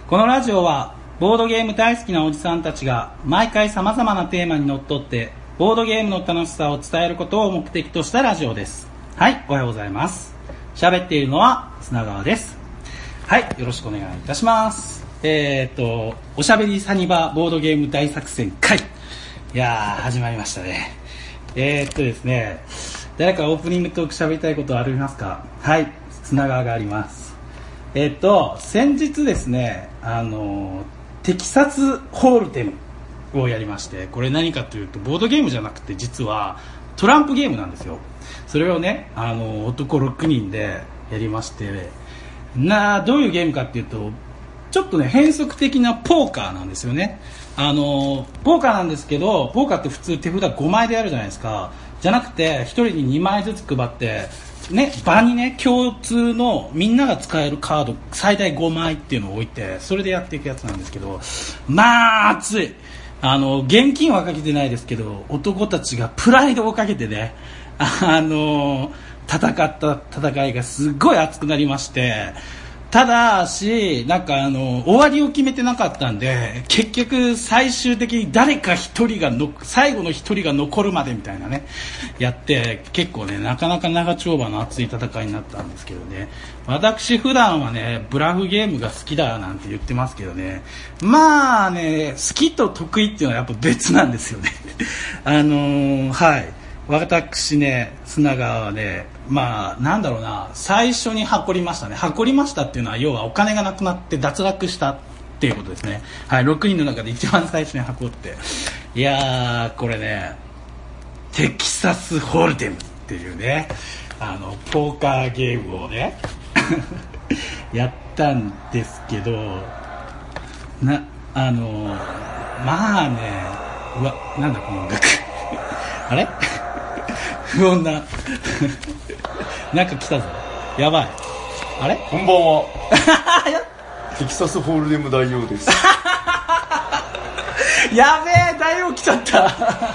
このラジオはボードゲーム大好きなおじさんたちが毎回様々なテーマにのっとってボードゲームの楽しさを伝えることを目的としたラジオです。はい、おはようございます。喋っているのは砂川です。はい、よろしくお願いいたします。おしゃべりサニバボードゲーム大作戦会、いやー始まりましたね。ですね、誰かオープニングトーク喋りたいことありますか？はい、砂川があります。先日ですね、テキサスホールデムをやりまして、これ何かというとボードゲームじゃなくて実はトランプゲームなんですよ。それをね、男6人でやりまして、どういうゲームかっていうと、ちょっとね変則的なポーカーなんですよね。ポーカーなんですけど、ポーカーって普通手札5枚でやるじゃないですか。じゃなくて1人に2枚ずつ配ってね、場にね共通のみんなが使えるカード最大5枚っていうのを置いて、それでやっていくやつなんですけど、まあ熱い。現金はかけてないですけど、男たちがプライドをかけてね、戦った戦いがすごい熱くなりまして、ただしなんか終わりを決めてなかったんで、結局最終的に誰か一人が最後の一人が残るまでみたいなねやって、結構ねなかなか長丁場の熱い戦いになったんですけどね。私普段はねブラフゲームが好きだなんて言ってますけどね、まあね好きと得意っていうのはやっぱ別なんですよねはい、私ね砂川はね、まあなんだろうな、最初に箱りましたね。箱りましたっていうのは要はお金がなくなって脱落したっていうことですね。はい、6人の中で一番最初に箱って、いやーこれねテキサスホールデムっていうねポーカーゲームをねやったんですけど、まあね、うわなんだこの音楽あれ不穏ななんか来たぞ、やばい、あれ、 こんばんはテキサスホールデム大王ですやべえ、大王来ちゃった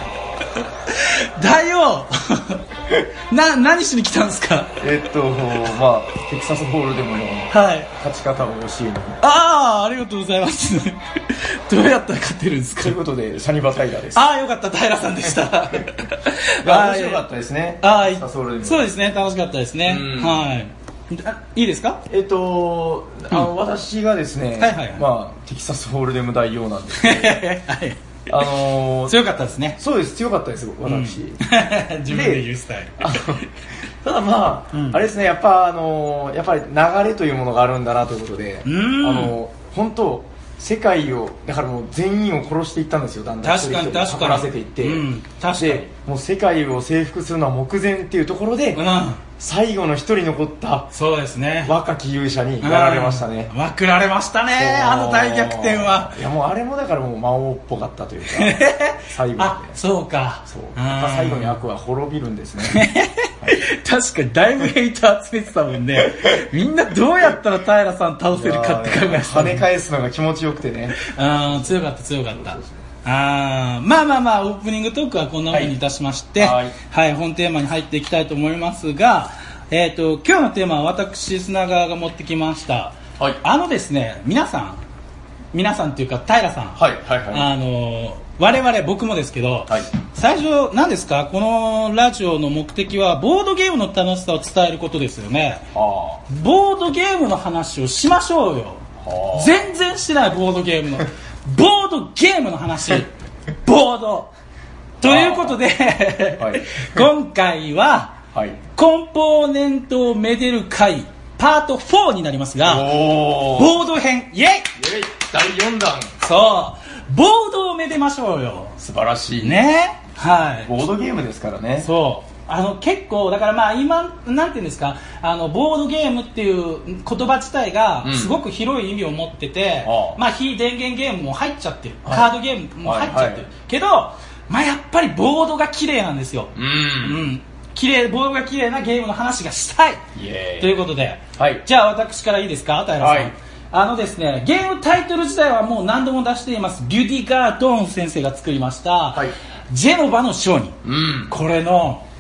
大王何しに来たんですか？ まあテキサスホールデムの勝ち方を教えに、 ありがとうございますどうやったら勝てるんですか？ ということでサニバタイラです。 よかった、平さんでした面白かったですね。 そうですね、楽しかったですね。はい、いいですか？ 私がですね、まあテキサスホールデム大王なんですけどはい強かったですね。 そうです、強かったです、私、 自分で言うスタイルただまあ、あれですね、やっぱり流れというものがあるんだなということで、本当世界をだからもう全員を殺していったんですよ。だんだん確かに残らせていって、でもう世界を征服するのは目前っていうところで、最後の一人残ったそうですね、 若き勇者にやられましたね。 まくられましたね、大逆転は。 いやもうあれもだからもう魔王っぽかったというか最後までそうか、 最後に悪は滅びるんですね確かにだいぶヘイター集めてたもんねみんなどうやったら平さん倒せるかって考えてた、 跳ね返すのが気持ちよくてね強かったまあオープニングトークはこんな風にいたしまして、本テーマに入っていきたいと思いますが、今日のテーマは私砂川が持ってきました、ですね、皆さんっていうか平さん、我々僕もですけど、最初何ですか、このラジオの目的はボードゲームの楽しさを伝えることですよね。ボードゲームの話をしましょうよ。全然してないボードゲームのボードゲームの話ボードということで今回はコンポーネントをめでる会パート4になりますが、ボード編イエイ第4弾、 そうボードをめでましょうよ。 素晴らしいね、 ボードゲームですからね。 そう結構だからまあ今なんていうんですか、ボードゲームっていう言葉自体がすごく広い意味を持ってて、まあ非電源ゲームも入っちゃってる、カードゲームも入っちゃってる、けどまあやっぱりボードが綺麗なんですよ。ボードが綺麗なゲームの話がしたいということで、じゃあ私からいいですか、平さん。ですね、ゲームタイトル自体はもう何度も出しています。リュディガー・ドーン先生が作りました、ジェノバの商人、これの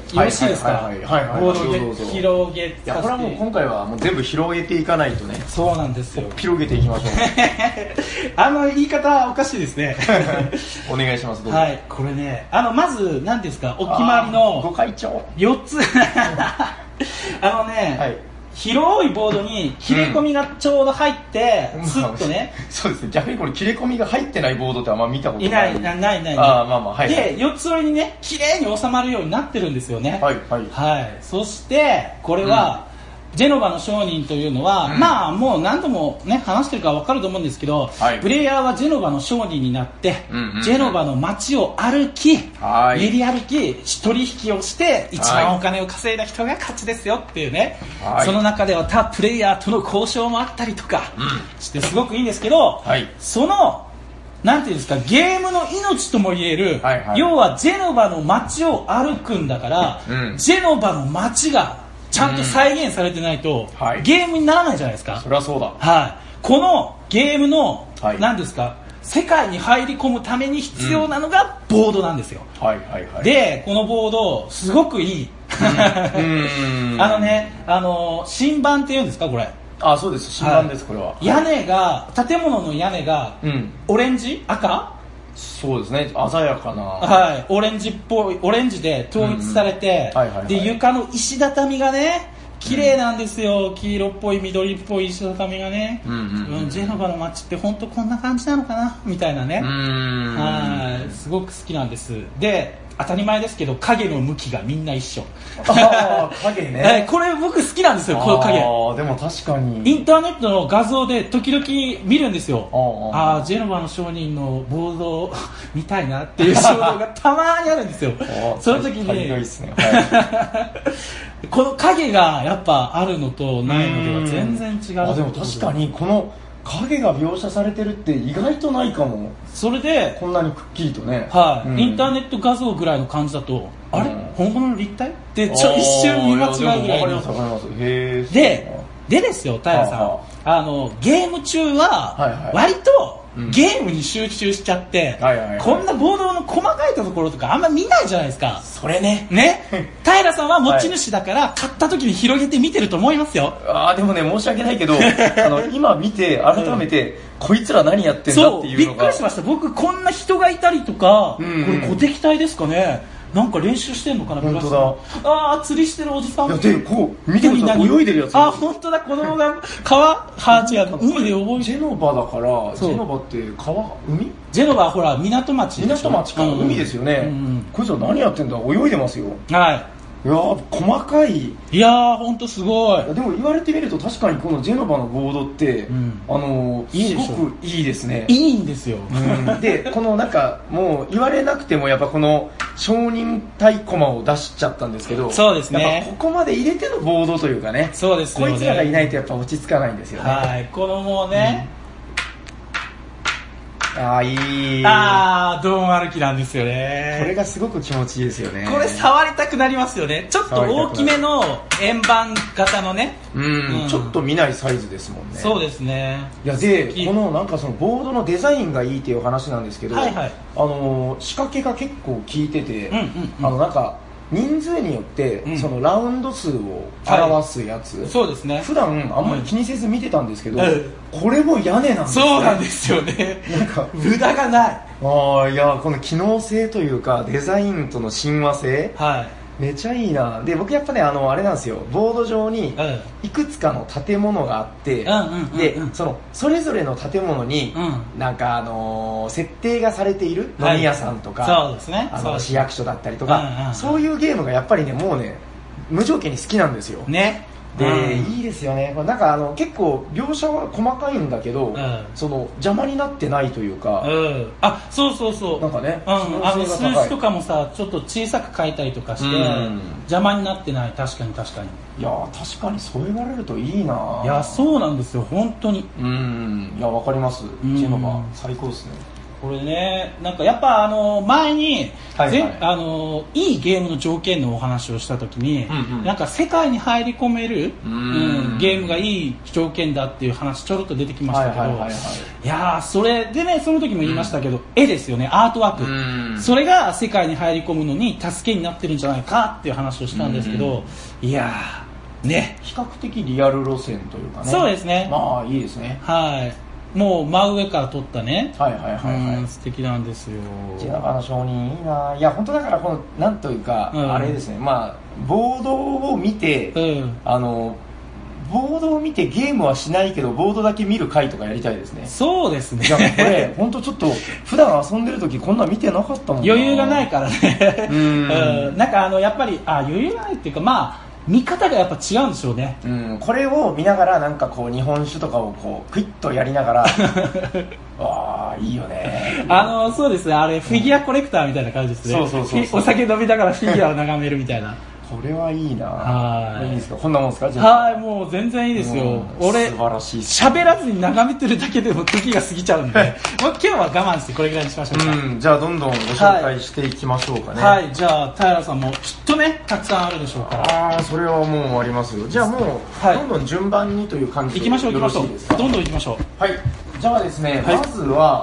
よろしいですか？ はいはいはい、 ボード広げいや、これはもう今回はもう全部広げていかないとね。 そうなんですよ。 広げていきましょう。 言い方おかしいですね。 お願いします。どうぞ。 はい、これね、まず何ですか、お決まりのご会長 4つ。はい、広いボードに切れ込みがちょうど入って、スッとね、 そうですね。逆にこれ切れ込みが入ってないボードってあんま見たことない。 ない。 まあまあ、はい。 で、4つ折りにね、綺麗に収まるようになってるんですよね。 はい。 そしてこれは、ジェノバの商人というのは、まあもう何度もね話してるから分かると思うんですけど、プレイヤーはジェノバの商人になって、ジェノバの街を歩き、練り歩き、取引をして一番お金を稼いだ人が勝ちですよっていうね、その中では他プレイヤーとの交渉もあったりとかしてすごくいいんですけど、そのなんていうんですか、ゲームの命とも言える、要はジェノバの街を歩くんだから、ジェノバの街がちゃんと再現されてないと、ゲームにならないじゃないですか。 それはそうだ。 このゲームの、何ですか、世界に入り込むために必要なのがボードなんですよ。で、このボードすごくいい。新版っていうんですか、これ。 そうです、新版です、これは。 屋根が、建物の屋根が、オレンジ、赤、 そうですね、鮮やかな、 オレンジっぽい、オレンジで統一されて、で床の石畳がね綺麗なんですよ、黄色っぽい緑っぽい石畳がね、ジェノバの街って本当こんな感じなのかなみたいなね、すごく好きなんです。で、当たり前ですけど影の向きがみんな一緒。 影ね、 これ僕好きなんですよ、この影。 でも確かにインターネットの画像で時々見るんですよ。ジェノバの商人のボード見たいなっていう衝動がたまにあるんですよ。その時にこの影がやっぱあるのとないのでは全然違う。 でも確かにこの影が描写されてるって意外とないかも。 それでこんなにくっきりとね、 インターネット画像ぐらいの感じだと、あれ本物の立体って一瞬見間違いぐらいに。でですよ、平さん、ゲーム中は割とゲームに集中しちゃって、こんなボードの細かいところとかあんま見ないじゃないですか。 それね。 平さんは持ち主だから買った時に広げて見てると思いますよ。 でもね、申し訳ないけど今見て改めて、こいつら何やってんだっていうのが、 びっくりしました。僕こんな人がいたりとか、これ小敵隊ですかね、なんか練習してんのかな。 本当だ。釣りしてるおじさん。 で、こう見てみたら泳いでるやつ。 本当だ、子供が違う、海で覚えて。 ジェノバだから、ジェノバって海？ ジェノバはほら港町でしょ。 港町か、海ですよね。こいつら何やってんだ、泳いでますよ。いやー、細かい。 いやー、ほんとすごい。 でも言われてみると確かにこのジェノバのボードって、すごくいいですね。 いいんですよ。 で、このなんかもう言われなくてもやっぱこの商人対コマを出しちゃったんですけど、 そうですね。 やっぱここまで入れてのボードというかね、 そうですよね。 こいつらがいないとやっぱ落ち着かないんですよね。 このもうね、 いい。 ドン歩きなんですよね。 これがすごく気持ちいいですよね。 これ触りたくなりますよね。ちょっと大きめの円盤型のね。 ちょっと見ないサイズですもんね。 そうですね。 いや、で、このなんかそのボードのデザインがいいっていう話なんですけど、仕掛けが結構効いてて、なんか人数によってそのラウンド数を表すやつ、 そうですね。 普段あんまり気にせず見てたんですけど、これも屋根なんですね。 そうなんですよね。なんか無駄がない。 いや、この機能性というかデザインとの親和性、めちゃいいな。で、僕やっぱね、あれなんですよ、ボード上にいくつかの建物があって、で、それぞれの建物になんか設定がされている飲み屋さんとか、 そうですね、 市役所だったりとか、そういうゲームがやっぱりね、もうね、無条件に好きなんですよね。で、いいですよね。なんか結構描写は細かいんだけど、その邪魔になってないというか、 そうなんかね、数字とかもさ、ちょっと小さく書いたりとかして邪魔になってない。確かに。 いや、確かにそう言われるといいな。 いや、そうなんですよ、本当に。 いや、わかります。ジェノバ最高ですね。 これね、なんかやっぱ前に、はいはい、いいゲームの条件のお話をしたときに、うんうん、なんか世界に入り込める、ゲームがいい条件だっていう話ちょろっと出てきましたけど、いやー、それでね、その時も言いましたけど、絵ですよね、アートワーク。それが世界に入り込むのに助けになってるんじゃないかっていう話をしたんですけど、いやー、ね。 比較的リアル路線というかね。 そうですね。 まあ、いいですね。 はい。もう真上から撮ったね。 はいはいはいはい。 素敵なんですよ。 地中の商人いいな。いや本当だからこのなんというか、あれですね。まあボードを見て、ボードを見てゲームはしないけどボードだけ見る回とかやりたいですね。 そうですね。 いやこれ本当ちょっと普段遊んでる時こんな見てなかったもんな。 余裕がないからね。なんかやっぱり余裕がないっていうかまあ。見方がやっぱ違うんでしょうね、 これを見ながらなんかこう日本酒とかをこうクイッとやりながらわーいいよねそうですね、あれフィギュアコレクターみたいな感じですね。そうお酒飲みながらフィギュアを眺めるみたいなこれはいいな。 はい。 いいですか。こんなもんですか。 はい、もう全然いいですよ。俺素晴らしい。 喋らずに眺めてるだけでも時が過ぎちゃうんで、もう今日は我慢してこれぐらいにしましょうか。 じゃあどんどんご紹介していきましょうかね。 はい、じゃあ平さんもきっとねたくさんあるでしょうから。 ああ、それはもうありますよ。じゃあもう、どんどん順番にという感じで行きましょう行きましょう。どんどん行きましょう。 はい。じゃあですね、まずは、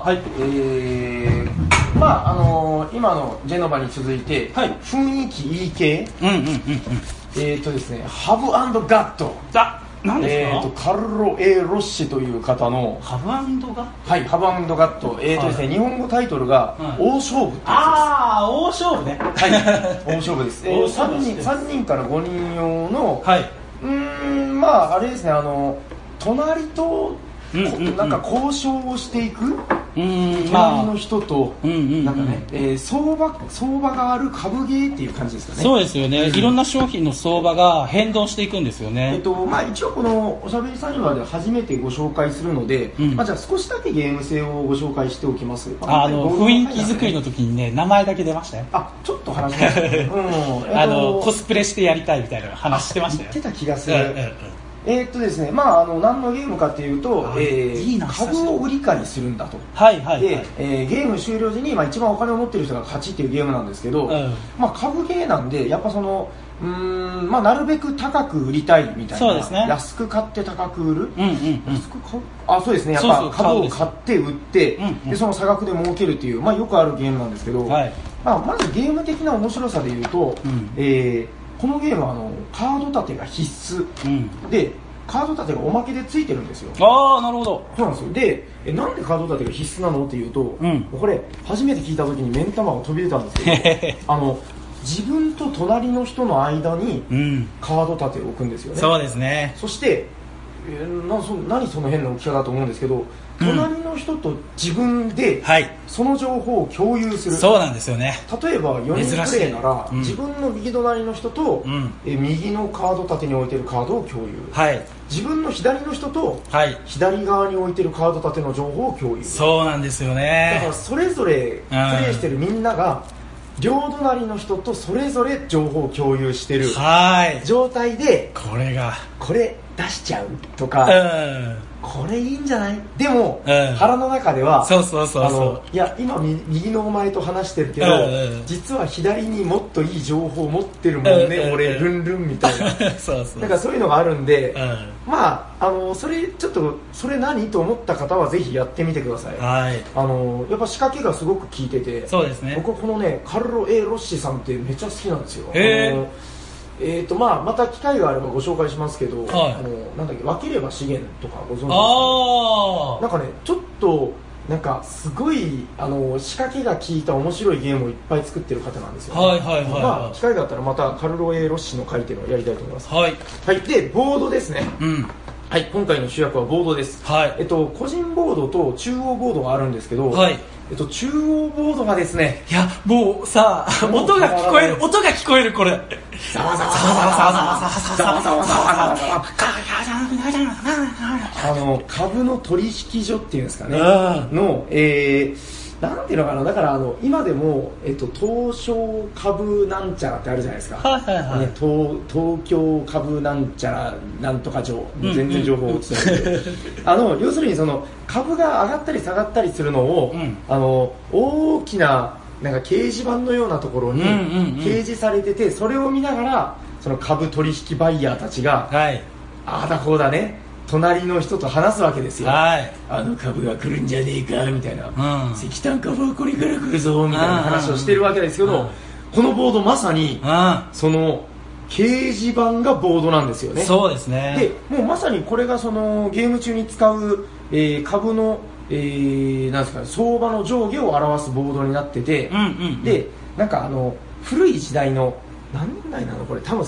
まあ今のジェノバに続いて、雰囲気いい系。ですね、ハブ&ガット。 何ですか？ カルロ・エロッシという方のハブ&ガット。 はい、ハブ&ガット。ですね、日本語タイトルが大勝負ってやつです。 ああ、大勝負ね。 はい、大勝負です。3人から5人用の、まああれですね、隣となんか交渉をしていく隣の人となんかね、相場がある株ゲーっていう感じですかね。 そうですよね。いろんな商品の相場が変動していくんですよね。 まあ一応このおしゃべりサニバーで初めてご紹介するので、まあじゃあ少しだけゲーム性をご紹介しておきます。 雰囲気作りの時にね名前だけ出ましたよ。 ちょっと話しましたね。 コスプレしてやりたいみたいな話してましたよ。 言ってた気がする。ですね、まあ何のゲームかっていうと、株を売り買いするんだと。で、ゲーム終了時に一番お金を持ってる人が勝ちっていうゲームなんですけど、まあ株ゲーなんでやっぱそのまあなるべく高く売りたいみたいな。そうですね。安く買って高く売る。安く買う。そうですね。やっぱ株を買って売って、でその差額で儲けるっていうまあよくあるゲームなんですけど、まあまずゲーム的な面白さでいうと、このゲームはカード立てが必須、でカード立てがおまけでついてるんですよ。 ああ、なるほど。 そうなんですよ。でなんでカード立てが必須なのっていうと、これ初めて聞いた時に目ん玉が飛び出たんですけど自分と隣の人の間にカード立てを置くんですよね。 そうですね。 そして何その変な置き方だと思うんですけど、隣の人と自分でその情報を共有する。 そうなんですよね。 例えば4人プレイなら自分の右隣の人と右のカード立てに置いてるカードを共有、自分の左の人と左側に置いてるカード立ての情報を共有。 そうなんですよね。 だからそれぞれプレイしてるみんなが両隣の人とそれぞれ情報を共有してる状態で、これ出しちゃうとか、これいいんじゃない。でも、腹の中ではいや今右のお前と話してるけど、実は左にもっといい情報を持ってるもんね、俺ルンルンみたいななんかそういうのがあるんで、まあそれちょっとそれ何と思った方はぜひやってみてください。やっぱ仕掛けがすごく効いてて、 そうですね。 僕はこのねカルロ・エロッシさんってめっちゃ好きなんですよ。まあ、また機会があればご紹介しますけど、なんだっけ、分ければ資源とかご存知ですか？なんかね、ちょっとなんかすごい仕掛けが効いた面白いゲームをいっぱい作ってる方なんですよ、ね。まあ機会があったらまたカルロ・エロッシの書いてるのをやりたいと思います。でボードですね。今回の主役はボードです。個人ボードと中央ボードがあるんですけど、中央ボードがですね、 いやもうさ、音が聞こえるこれ。 ざわざわざわざわざわざわざわざわざわざわ株の取引所っていうんですかねのなんていうのかな、だから今でも、東証株なんちゃらってあるじゃないですか、 はいはいはい、 ね、東京株なんちゃらなんとか全然情報を伝える要するにその株が上がったり下がったりするのを、大きななんか掲示板のようなところに掲示されてて、それを見ながらその株取引バイヤーたちが、はい、ああだこうだね、隣の人と話すわけですよ、はい、株が来るんじゃねえかみたいな、石炭株はこれから来るぞみたいな話をしてるわけですけど、このボードまさにその掲示板がボードなんですよね。 そうですね。 でもうまさにこれがそのゲーム中に使う、株の、なんですか、相場の上下を表すボードになってて、でなんか古い時代の何年代なのこれ、多分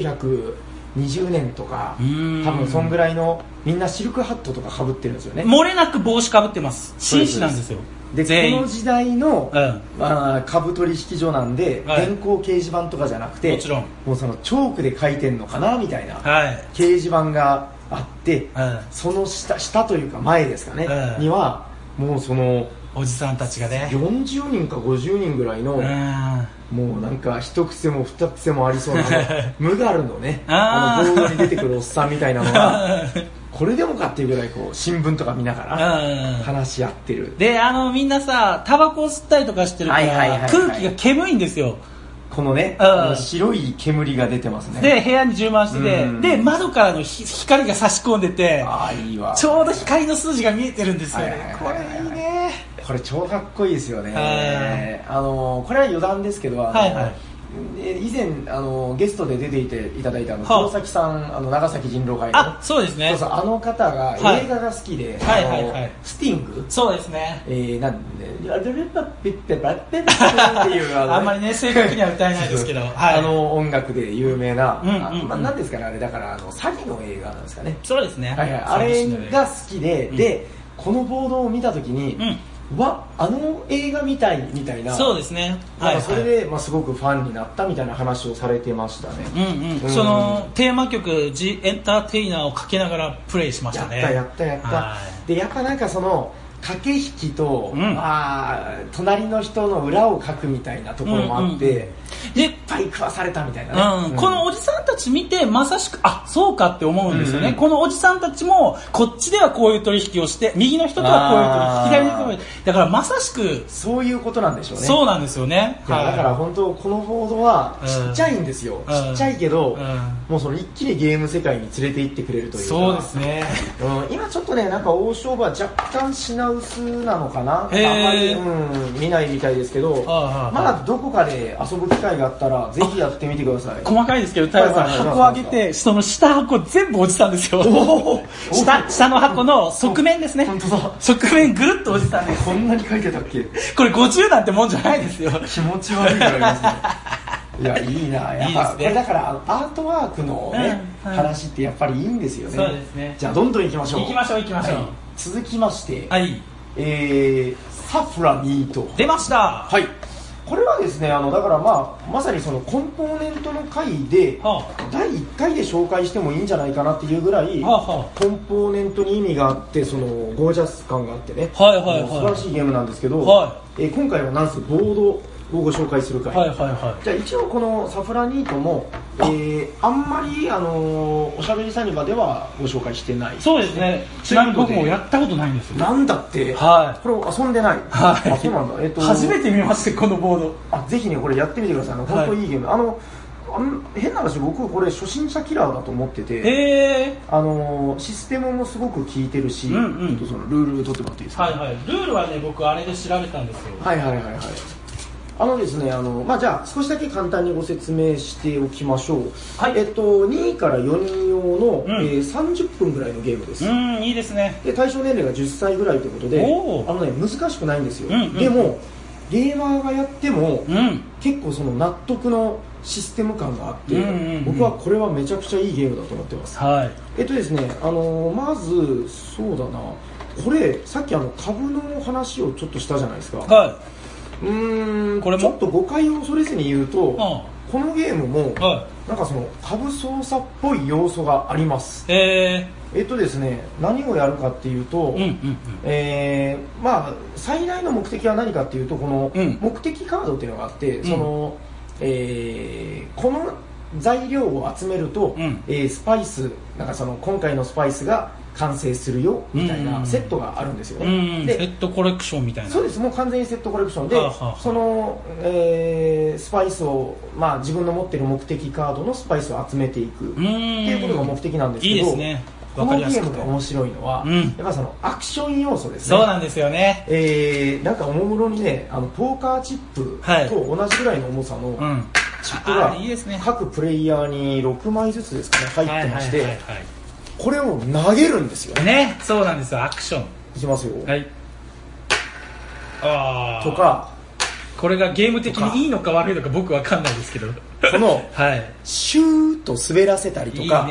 1920年とか、多分そんぐらいの、みんなシルクハットとか被ってるんですよね。 漏れなく帽子被ってます。紳士なんですよ。 でこの時代の、株取引所なんで、電光掲示板とかじゃなくて、もちろんもうそのチョークで書いてんのかなみたいな、掲示板があって、その下というか前ですかね、にはもうそのおじさんたちがね、 40人か50人ぐらいの、もうなんか一癖も二癖もありそうなムガルのね、ボードに出てくるおっさんみたいなのがこれでもかっていうぐらいこう新聞とか見ながら話し合ってる。 でみんなさタバコを吸ったりとかしてるから空気が煙いんですよ。 このね、白い煙が出てますね。 で部屋に充満してて、で窓からの光が差し込んでて、 いいわ、 ちょうど光の数字が見えてるんですよね。これいいね。 これ超かっこいいですよね。これは余談ですけど、以前ゲストで出ていただいた黒崎さん、長崎人狼会の、 そうですね、 そうそう、あの方が映画が好きで、スティング、 そうですね、 なんでラルルパッピッペバッペッっていうあんまりね正確には歌えないですけど音楽で有名な、なんですかね、あれだから詐欺の映画なんですかね。 そうですね、 あれが好きで、でこのボードを見たときに、映画みたいみたいな、 そうですね、 それで、すごくファンになったみたいな話をされてましたね。 そのテーマ曲「ジ・エンターテイナー」をかけながらプレイしましたね。 やったでやっぱなんかその駆け引きと、隣の人の裏を書くみたいなところもあって、いっぱい食わされたみたいなね、 このおじさんたち見てまさしくそうかって思うんですよね、このおじさんたちもこっちではこういう取引をして右の人とはこういう取引、左の人とはだからまさしくそういうことなんでしょうね。 そうなんですよね。 だから本当このボードはちっちゃいんですよ、ちっちゃいけど、もうその一気にゲーム世界に連れて行ってくれるというか。 そうですね、 今ちょっとね、なんか大勝負は若干品薄なのかな、あんまり、見ないみたいですけど、まだどこかで遊ぶ機会があったらぜひやってみてください。 細かいですけど、太陽さん箱を開けて、その下箱全部落ちたんですよ。下の箱の側面ですね。側面ぐるっと落ちたんです。 こんなに書いてたっけ。 これ50なんてもんじゃないですよ。 気持ち悪いぐらいですね。いや、いいな、やっぱこれだからアートワークのね、話ってやっぱりいいんですよね。 そうですね。 じゃあどんどん行きましょう。 行きましょう。 続きまして、サフラミート出ました。 はい。これはですね、だからまさにそのコンポーネントの回で、第1回で紹介してもいいんじゃないかなっていうぐらい、コンポーネントに意味があって、そのゴージャス感があってね、素晴らしいゲームなんですけど、今回はなんせボードをご紹介する回、じゃあ一応このサフラニートも、あんまりおしゃべりサニバではご紹介してない。 そうですね。ちなみに僕もやったことないんですよ。 なんだって、これ遊んでない。そうなんだ。 初めて見ました、このボード。ぜひね、これやってみてください。本当いいゲーム。変な話、僕これ初心者キラーだと思ってて、システムもすごく効いてるし、ちょっとそのルール取ってもらっていいですか。 ルールはね、僕あれで調べたんですよ。 ですね、じゃあ少しだけ簡単にご説明しておきましょう。2位から4人用の、30分ぐらいのゲームです。 いいですね。 で、対象年齢が10歳ぐらいということで、難しくないんですよ。でもゲーマーがやっても、結構その納得のシステム感があって、僕はこれはめちゃくちゃいいゲームだと思ってます。ですね、まずそうだな、これさっき株の話をちょっとしたじゃないですか。これもちょっと誤解を恐れずに言うと、ここのゲームも、なんかそのタブ操作っぽい要素があります。ですね、何をやるかっていうと、まあ最大の目的は何かっていうと、この目的カードっていうのがあって、その、この材料を集めると、スパイス、なんかその今回のスパイスが完成するよみたいなセットがあるんですよね。 でセットコレクションみたいな。 そうです、もう完全にセットコレクションで、その、スパイスを、まあ、自分の持っている目的カードのスパイスを集めていくっていうことが目的なんですけど、 いいですね。 このゲームが面白いのは、やっぱそのアクション要素ですね。 そうなんですよね。 なんかおもむろにね、ポーカーチップと同じぐらいの重さのチップが各プレイヤーに6枚ずつですかね、入ってまして、これを投げるんですよね。そうなんですよ、アクションいきますよ。とか、 これがゲーム的にいいのか悪いのか僕わかんないですけど、 そのシューッと滑らせたりとか、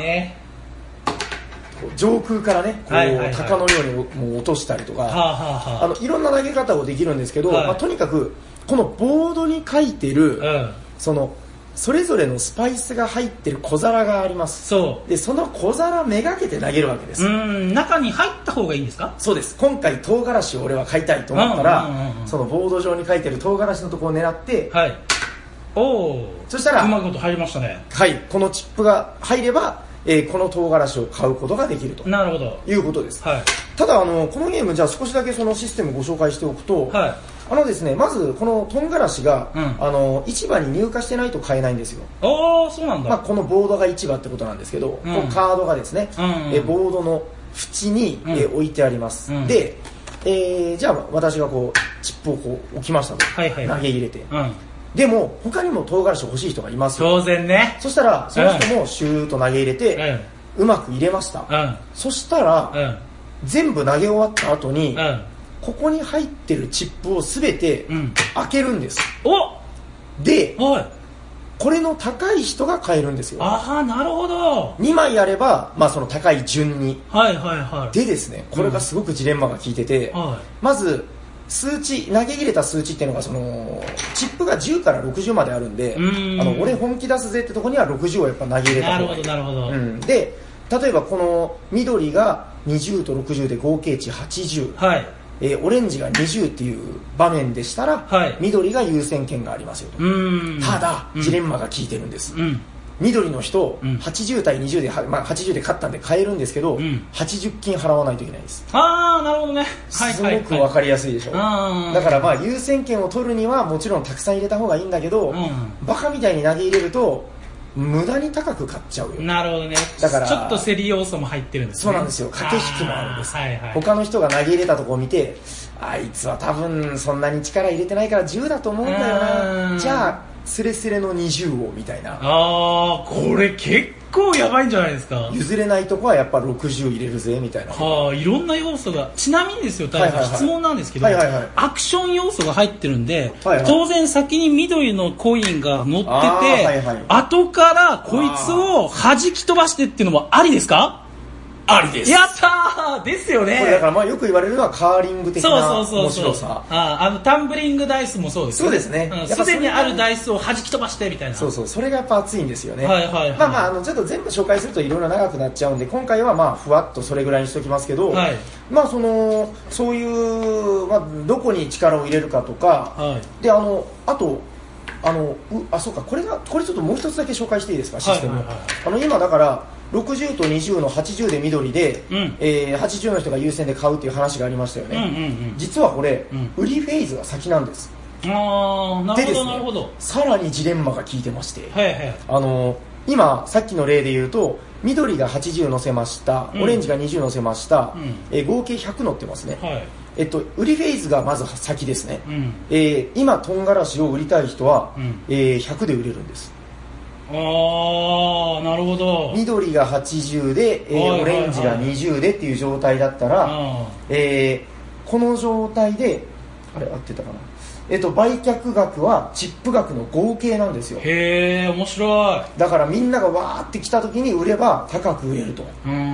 上空からね、こう鷹のようにもう落としたりとか、いろんな投げ方をできるんですけど、まあ、とにかくこのボードに書いてる、それぞれのスパイスが入ってる小皿があります。でその小皿めがけて投げるわけです。 中に入った方がいいんですか？ そうです。今回唐辛子を俺は買いたいと思ったら、そのボード上に書いてる唐辛子のところを狙って、そしたらうまいこと入りましたね。 このチップが入れば、この唐辛子を買うことができるということです。ただこのゲーム、じゃあ少しだけそのシステムをご紹介しておくと、ですね、まずこの唐辛子が、市場に入荷してないと買えないんですよ。 そうなんだ。 まあ、このボードが市場ってことなんですけど、このカードがですね、ボードの縁に、置いてあります。で、じゃあ私がこうチップをこう置きましたと、投げ入れて、でも他にも唐辛子欲しい人がいますよ。 当然ね。 そしたらその人もシューッと投げ入れて、うまく入れました。そしたら、全部投げ終わった後に、ここに入ってるチップを全て開けるんです。で、これの高い人が買えるんですよ。 なるほど。 2枚あれば、まあ、その高い順に。でですね、これがすごくジレンマが効いてて、まず数値、投げ入れた数値っていうのが、そのチップが10から60まであるんで、俺本気出すぜってとこには60をやっぱ投げ入れた方がいい。 なるほど。 で、例えばこの緑が20と60で合計値80、オレンジが20っていう場面でしたら、緑が優先権がありますよと。ただ、ジレンマが効いてるんです。緑の人、80対20で、まあ、80で勝ったんで買えるんですけど、80金払わないといけないです。 なるほどね。 すごく分かりやすいでしょ。だからまあ優先権を取るにはもちろんたくさん入れた方がいいんだけど、バカみたいに投げ入れると無駄に高く買っちゃうよ。 なるほどね。 だからちょっと競り要素も入ってるんですね。 そうなんですよ。駆け引きもあるんです。他の人が投げ入れたところを見て、あいつは多分そんなに力入れてないから10だと思うんだよな、じゃあスレスレの20をみたいな。 これ結構やばいんじゃないですか。 譲れないとこはやっぱ60入れるぜみたいな。 いろんな要素が。ちなみにですよ、質問なんですけど、アクション要素が入ってるんで、当然先に緑のコインが乗ってて、後からこいつを弾き飛ばしてっていうのもありですか？ありです。やったーですよね。 これだからまあよく言われるのはカーリング的な面白さ。 タンブリングダイスもそうですよね。 そうですね。 すでにあるダイスを弾き飛ばしてみたいな。 それがやっぱ熱いんですよね。まあちょっと全部紹介するといろいろ長くなっちゃうんで、今回はまあふわっとそれぐらいにしときますけど、まあそういうまあどこに力を入れるかとか、であとそうか、これちょっともう一つだけ紹介していいですか、システム。今だから60と20の80で緑で、80の人が優先で買うっていう話がありましたよね。実はこれ、売りフェーズが先なんです。 なるほど。 さらにジレンマが効いてまして、今さっきの例で言うと、緑が80乗せました、オレンジが20乗せました、合計100乗ってますね。売りフェーズがまず先ですね。今唐辛子を売りたい人は、100で売れるんです。 なるほど。 緑が80で、オレンジが20でっていう状態だったら、この状態で合ってたかな、売却額はチップ額の合計なんですよ。 面白い。 だからみんながわーって来た時に売れば高く売れると。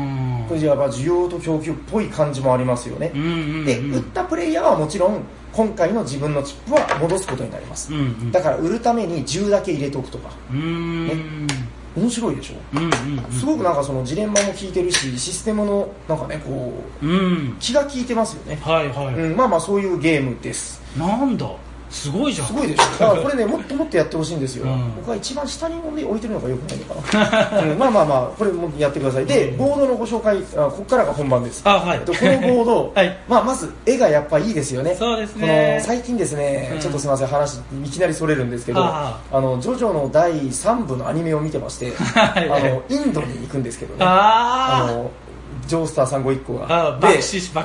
これじゃあ需要と供給っぽい感じもありますよね。で、売ったプレイヤーはもちろん今回の自分のチップは戻すことになります。だから売るために10だけ入れとくとか。ね、面白いでしょ。すごくなんかそのジレンマも効いてるし、システムのなんかねこう、気が利いてますよね。まあまあそういうゲームです。 なんだ。すごいじゃん。 すごいでしょ。だからこれね、もっともっとやってほしいんですよ。僕は一番下に置いてるのがよくないのかな。まあまあまあ、これもやってください。で、ボードのご紹介、ここからが本番です。このボード、まあまず絵がやっぱいいですよね。 そうですね。 最近ですね、ちょっとすみません、話いきなりそれるんですけど、ジョジョの第3部のアニメを見てまして、インドに行くんですけどね。ジョースター3号1個が爆死し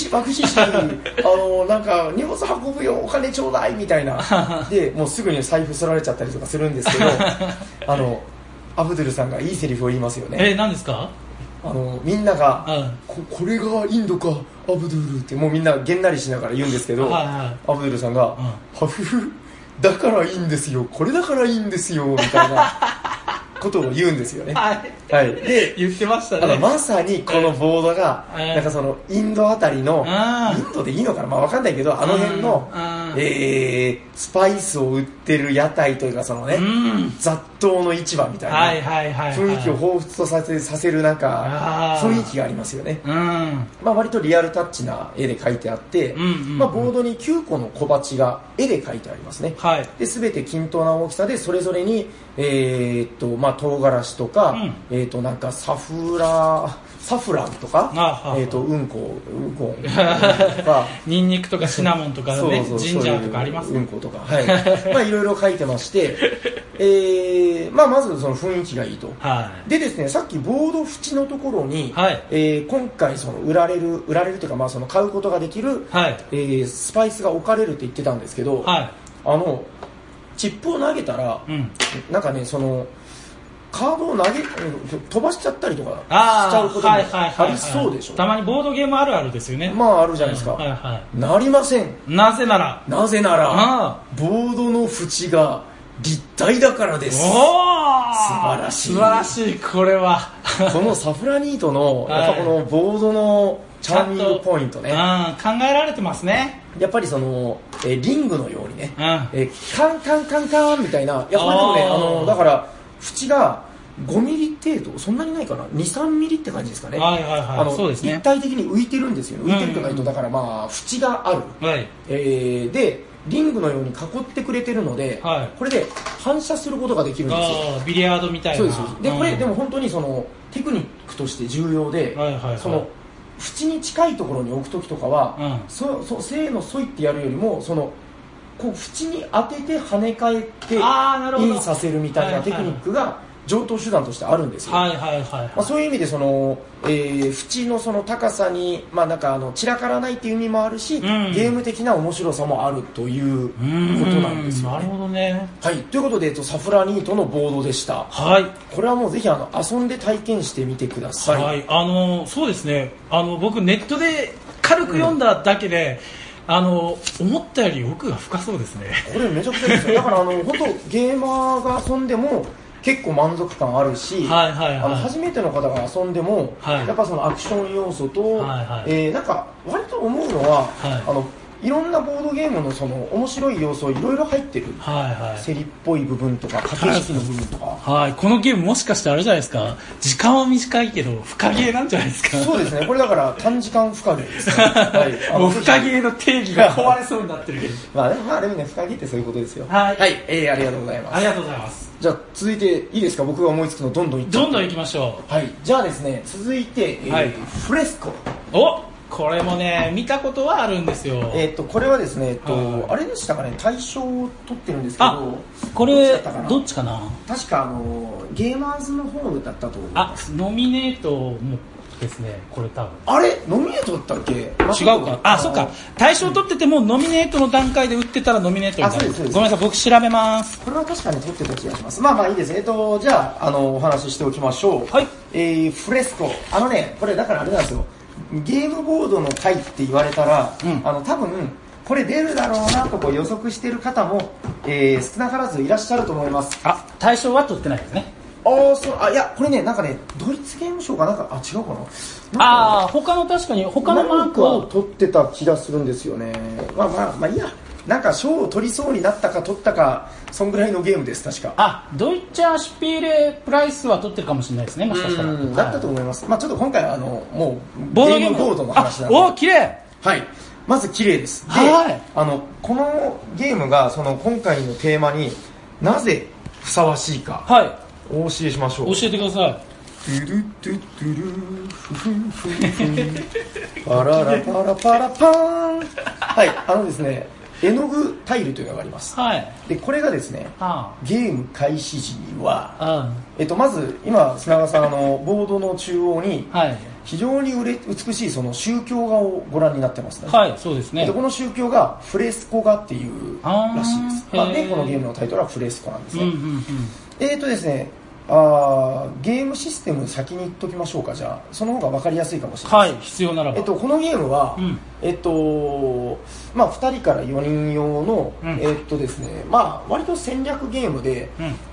なんか荷物運ぶよお金ちょうだいみたいなでもうすぐに財布すられちゃったりとかするんですけどアブドゥルさんがいいセリフを言いますよね。 何ですか？ みんなが、これがインドかアブドゥルってもうみんなげんなりしながら言うんですけど、アブドゥルさんが、ハフフだからいいんですよこれだからいいんですよみたいなことを言うんですよね。 で言ってましたね。 まさにこのボードがなんかそのインドあたりのインドでいいのかな、まあわかんないけど辺のスパイスを売ってる屋台というかそのね雑踏の市場みたいな雰囲気を彷彿とさせるなんか雰囲気がありますよね。まあ割とリアルタッチな絵で描いてあってまあボードに9個の小鉢が絵で描いてありますね。で全て均等な大きさでそれぞれにまあ唐辛子とかなんかサフランとかうんことかニンニクとかシナモンとかねジンジャーとかありますね。 うんことかまあいろいろ書いてましてまあまずその雰囲気がいいと。でですねさっきボード縁のところに今回その売られるというかまあその買うことができるスパイスが置かれるって言ってたんですけどチップを投げたらなんかねそのカードを飛ばしちゃったりとかしちゃうこともありそうでしょ。 たまにボードゲームあるあるですよね。 まああるじゃないですか。なりません。 なぜならボードの縁が立体だからです。素晴らしい。これはこのサフラニートのやっぱこのボードのチャーミングポイントね考えられてますね。 やっぱりそのリングのようにねカンカンカンカンみたいな。いやこれでもねだから縁が5ミリ程度そんなにないかな 2,3 ミリって感じですかね。 そうですね。 立体的に浮いてるんですよ。浮いてるとないとだからまあ縁があるでリングのように囲ってくれてるのでこれで反射することができるんですよ。 ビリヤードみたいな。 そうですでこれでも本当にそのテクニックとして重要でその縁に近いところに置くときとかはせーのそいってやるよりもそのこう縁に当てて跳ね返ってインさせるみたいなテクニックが上等手段としてあるんですよ。そういう意味でその、縁のその高さに、まあ、なんか散らからないっていう意味もあるし、ゲーム的な面白さもあるということなんですよね。 なるほどね。 ということで、サフラニートのボードでした。これはもうぜひ遊んで体験してみてください。 そうですね。僕ネットで軽く読んだだけで、思ったより奥が深そうですね。 これめちゃくちゃいいですよ。だから本当ゲーマーが遊んでも結構満足感あるし、初めての方が遊んでも、やっぱそのアクション要素と、なんか割と思うのは、いろんなボードゲームのその面白い要素いろいろ入ってる、競りっぽい部分とか駆け引きの部分とか、 このゲームもしかしてあれじゃないですか、時間は短いけど深ゲーなんじゃないですか。 そうですね、これだから短時間深ゲーですね。 もう深ゲーの定義が壊れそうになってるけどまあでもね、深ゲーってそういうことですよ。ありがとうございます。 ありがとうございます。 じゃあ続いていいですか、僕が思いつくのどんどんいきましょう。 じゃあですね、続いて、フレスコ。 これもね見たことはあるんですよ。 これはですね、あれでしたかね、大賞を取ってるんですけど、 これどっちかな、 確かゲーマーズの方だったと思います。 ノミネートもですね、これ多分あれノミネートだったっけ。違うか、そっか、大賞取っててもノミネートの段階で売ってたらノミネートになる。ごめんなさい、僕調べます。 これは確かに取ってた気がします。まあいいですね。じゃあお話ししておきましょう。フレスコ、これだからあれなんですよ、ゲームボードの回って言われたら、多分これ出るだろうなとこう予測してる方も、少なからずいらっしゃると思います。 大賞は取ってないですね。 いや、これね、なんかね、ドイツゲームショウかなんか、違うかな。 他の確かに、他のマークを取ってた気がするんですよね。まあいいや。なんか賞を取りそうになったか取ったか、そんぐらいのゲームです、確か。 ドイツシュピーレプライスは取ってるかもしれないですね、もしかしたら。 だったと思います。ちょっと今回はもう、ゲームボードの話なんで。 綺麗。 はい。まず綺麗です。で、このゲームが、今回のテーマになぜふさわしいか。お教えしましょう。 教えてください。 パララパラパラパーン。はい、ですね、絵の具タイルというのがあります。で、これがですね、ゲーム開始時には、まず、今、砂川さん、ボードの中央に、非常に美しいその宗教画をご覧になってますね。 そうですね。 この宗教がフレスコ画っていうらしいです。で、このゲームのタイトルはフレスコなんですね。ですね、ゲームシステム先に言っときましょうか。じゃあその方が分かりやすいかもしれないです。 必要ならば。 このゲームは、2人から4人用の、ですね、割と戦略ゲームで、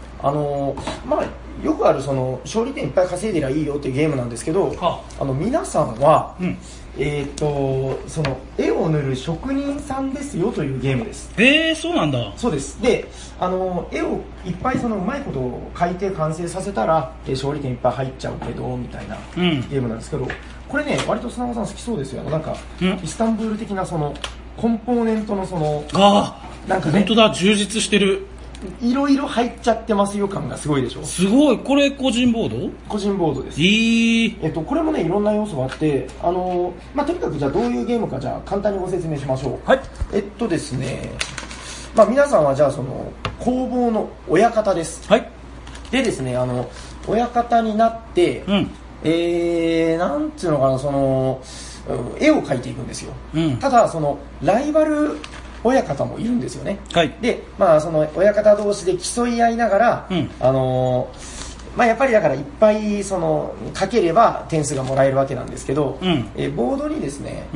よくある勝利点いっぱい稼いでりゃいいよっていうゲームなんですけど、皆さんは、その絵を塗る職人さんですよというゲームです。 そうなんだ。 そうです。で、絵をいっぱいうまいことを描いて完成させたら勝利点いっぱい入っちゃうけどみたいなゲームなんですけど、これね、割と砂川さん好きそうですよ。なんかイスタンブール的なコンポーネントのなんかね、本当だ、充実してる。 いろいろ入っちゃってますよ感がすごいでしょ。 すごい。これ個人ボード？ 個人ボードです。これもね、いろんな要素があって、とにかくじゃあどういうゲームか、じゃあ簡単にご説明しましょう。ですね、皆さんはじゃあ工房の親方です。でですね、親方になって、なんていうのかな、絵を描いていくんですよ。ただライバル親方もいるんですよね。で、親方同士で競い合いながら、やっぱりだからいっぱい書ければ点数がもらえるわけなんですけど、ボードにですね、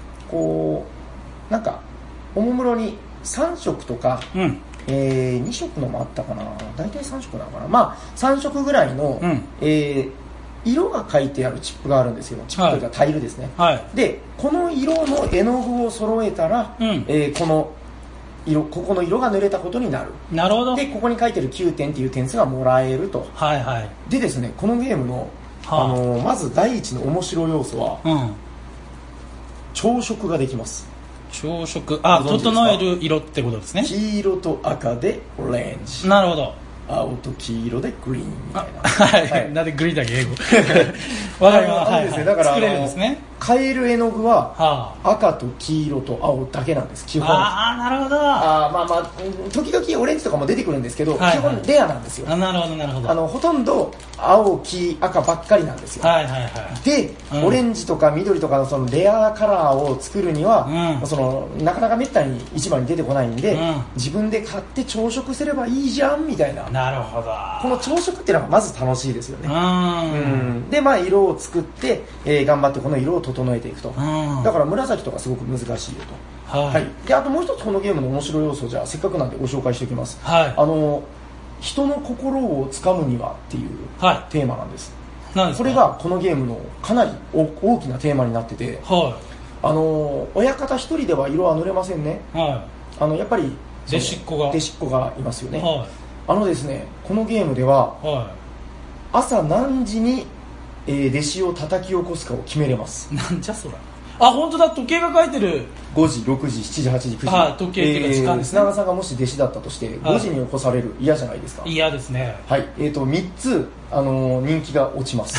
なんかおもむろに3色とか、2色のもあったかな、大体3色なのかな、3色ぐらいの、色が書いてあるチップがあるんですよ。チップというかタイルですね。で、この色の絵の具を揃えたら、ここの色が塗れたことになる。 なるほど。 で、ここに書いてる9点っていう点数がもらえると。でですね、このゲームの、まず第一の面白い要素は、朝食ができます。 朝食、整える色ってことですね。 黄色と赤でオレンジ。 なるほど。 青と黄色でグリーンみたいな。 なんでグリーンだけ英語。わかります。 だから作れるんですね。 買える絵の具は赤と黄色と青だけなんです。基本。 なるほど。 時々オレンジとかも出てくるんですけど、基本レアなんですよ。 なるほどなるほど。 ほとんど青、黄、赤ばっかりなんですよ。で、オレンジとか緑とかのそのレアカラーを作るには、なかなかめったに市場に出てこないんで、自分で買って朝食すればいいじゃんみたいな。 なるほど。 この朝食っていうのがまず楽しいですよね。で、色を作って、頑張ってこの色を整えていくと。だから紫とかすごく難しいよと。で、あともう一つこのゲームの面白い要素、じゃあせっかくなんでご紹介しておきます。人の心をつかむにはっていうテーマなんです。これがこのゲームのかなり大きなテーマになってて、親方一人では色は塗れませんね。やっぱり弟子っ子がいますよね。ですね、このゲームでは、朝何時に、弟子を叩き起こすかを決めれます。 なんじゃそら。本当だ、時計が書いてる。 5時、6時、7時、8時、9時。 時計っていうか時間ですね。 砂川さんがもし弟子だったとして、5時に起こされる。嫌じゃないですか。 嫌ですね。 3つ、人気が落ちます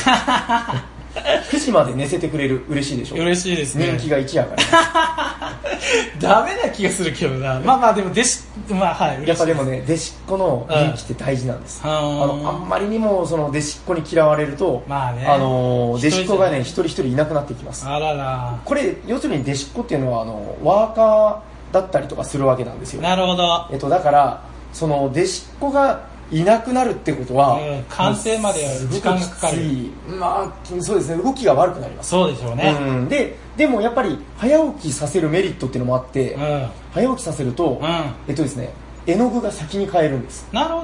。9時まで寝せてくれる。嬉しいでしょ。 嬉しいですね。 人気が1やから。 ダメな気がするけどな。でも弟子、 やっぱでもね、弟子っ子の人気って大事なんです。あんまりにもその弟子っ子に嫌われると、弟子っ子がね、一人一人いなくなってきます。これ、要するに弟子っ子っていうのは、ワーカーだったりとかするわけなんですよ。 なるほど。 だから、その弟子っ子がいなくなるってことは、 完成まで時間がかかる。 そうですね、動きが悪くなります。 そうでしょうね。 でもやっぱり早起きさせるメリットっていうのもあって、早起きさせると、ですね、絵の具が先に買えるんです。 なるほど。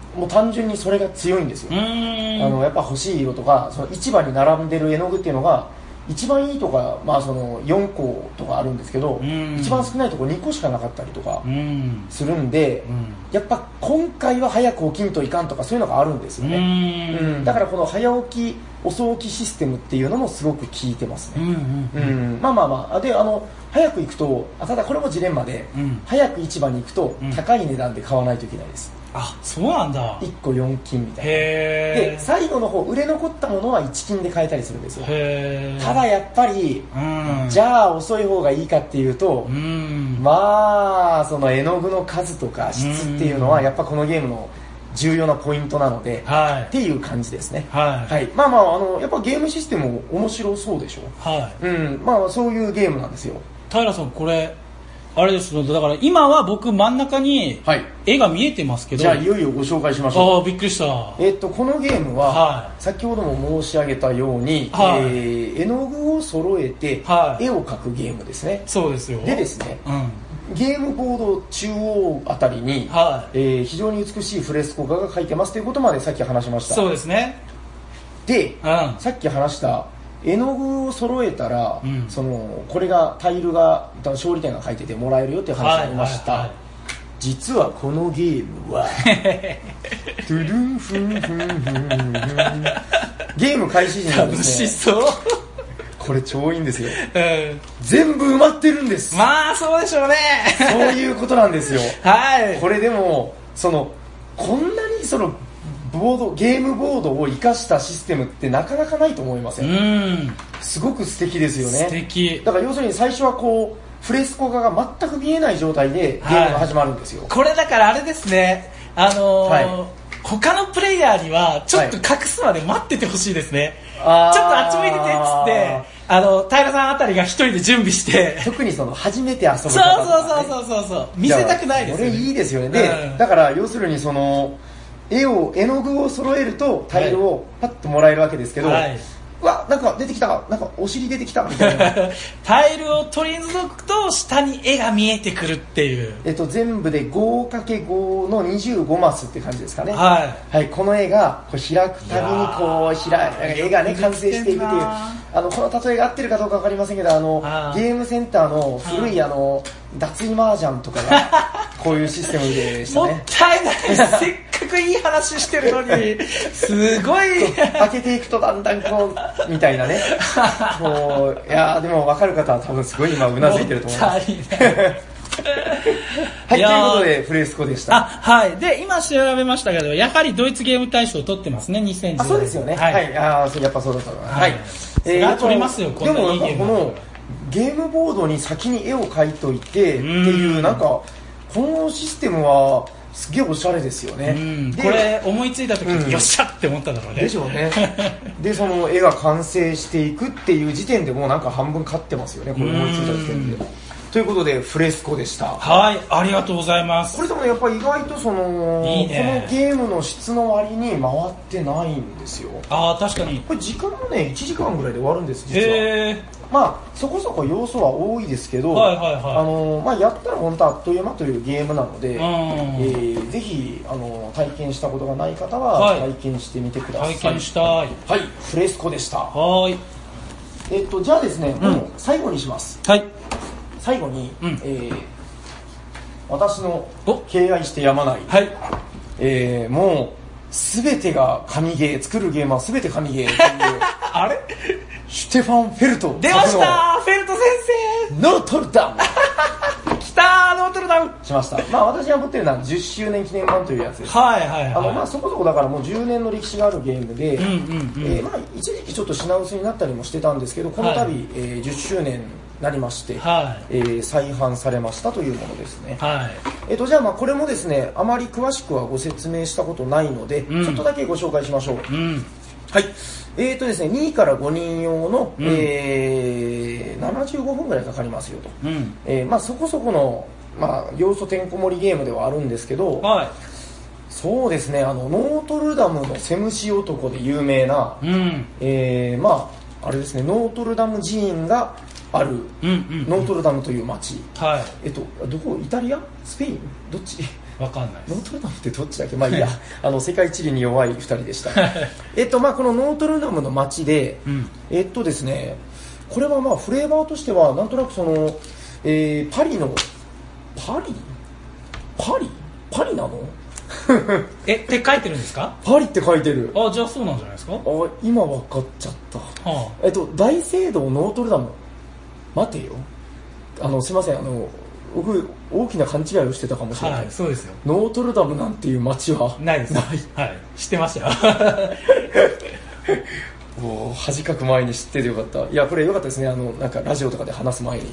もう単純にそれが強いんですよ。やっぱ欲しい色とか、その市場に並んでる絵の具っていうのが一番いいとか、まあ、その4個とかあるんですけど、一番少ないところ2個しかなかったりとかするんで、やっぱ今回は早く起きんといかんとかそういうのがあるんですよね。だからこの早起き遅起きシステムっていうのもすごく効いてますね。まあまあまあで早く行くと、ただこれもジレンマで、早く市場に行くと高い値段で買わないといけないです。 あ、そうなんだ。 1個4金みたいな。で最後の方売れ残ったものは1金で買えたりするんですよ。ただやっぱり、じゃあ遅い方がいいかっていうと、まあその絵の具の数とか質っていうのはやっぱこのゲームの重要なポイントなので、っていう感じですね。まあまあやっぱゲームシステムも面白そうでしょ。まあそういうゲームなんですよ。 平さん、これあれですので、だから今は僕真ん中に絵が見えてますけど、 じゃあいよいよご紹介しましょう。 びっくりした。 このゲームは、先ほども申し上げたように、絵の具を揃えて絵を描くゲームですね。 そうですよ。 でですね、ゲームボード中央あたりに、非常に美しいフレスコ画が描いてますということまでさっき話しました。 そうですね。 で、さっき話した絵の具を揃えたら、これがタイルが勝利点が書いててもらえるよっていう話がありました。実はこのゲームはトゥルンフンフンフンフンゲーム開始時に楽しそう。 これ超いいんですよ。全部埋まってるんです。 まあそうでしょうね。 そういうことなんですよ。これでもこんなにゲームボードを生かしたシステムってなかなかないと思いません？すごく素敵ですよね。 素敵。 だから要するに最初はフレスコ画が全く見えない状態でゲームが始まるんですよ。 これだからあれですね、他のプレイヤーにはちょっと隠すまで待っててほしいですね。ちょっとあっち向いててっつって平さんあたりが一人で準備して、 特に初めて遊ぶ方とか、ね、 そう見せたくないですよね。 これいいですよね。で、だから要するに絵の具を揃えるとタイルをパッともらえるわけですけど、うわ、なんか出てきた、なんかお尻出てきたみたいなタイルを取り除くと下に絵が見えてくるっていう、 全部で 5×5 の25マスって感じですかね。この絵が開くたびに絵がね完成していくっていう、この例えが合ってるかどうか分かりませんけど、ゲームセンターの古い脱衣麻雀とかがこういうシステムでしたね。 もったいない。せっかくいい話してるのにすごい開けていくとだんだんみたいなね。いやでも分かる方は多分すごい今うなずいてると思います。ということでフレスコでした。 で今調べましたけど、やはりドイツゲーム大賞を取ってますね、2010年。 そうですよね。やっぱそうだったな。 取りますよ。 でもこのゲームボードに先に絵を描いといてっていう、なんかこのシステムはすげえおしゃれですよね。 これ思いついた時によっしゃって思っただろうね。 でしょうね。でその絵が完成していくっていう時点でもうなんか半分勝ってますよね、これ思いついた時点で。ということでフレスコでした。 ありがとうございます。 これでもやっぱり意外とこのゲームの質の割に回ってないんですよ。 確かに。 これ時間もね1時間ぐらいで終わるんです、実は。まあそこそこ要素は多いですけど、やったら本当あっという間というゲームなので、ぜひ体験したことがない方は体験してみてください。 体験したい。 フレスコでした。じゃあですね、もう最後にします。最後に、私の敬愛してやまない、もう全てが神ゲー、作るゲームは全て神ゲーというあれシュテファン・フェルト。 出ました、フェルト先生。 ノートルダム来た、ノートルダムしました。私が持ってるのは10周年記念版というやつです。そこそこだからもう10年の歴史があるゲームで、一時期ちょっと品薄になったりもしてたんですけど、この度、10周年なりまして、再販されましたというものですね。じゃあこれもですね、あまり詳しくはご説明したことないので、ちょっとだけご紹介しましょう。ですね、2から5人用の、75分ぐらいかかりますよと。そこそこの、要素てんこ盛りゲームではあるんですけど、そうですね、ノートルダムのセムシ男で有名な、あれですね、ノートルダム寺院がある、ノートルダムという町。どこ、イタリア？スペイン？どっち？ わかんないです。 ノートルダムってどっちだっけ？まあいいや世界地理に弱い2人でしたまあこのノートルダムの街で、ですね、これはまあフレーバーとしてはなんとなくその、パリなのって書いてるんですか？ パリって書いてる。 じゃあそうなんじゃないですか？ 今分かっちゃった、大聖堂ノートルダム。待てよ、すいません、僕大きな勘違いをしてたかもしれない。 そうですよ。 ノートルダムなんていう街はないです。知ってましたよもう恥かく前に知っててよかった。いやこれよかったですね、なんかラジオとかで話す前に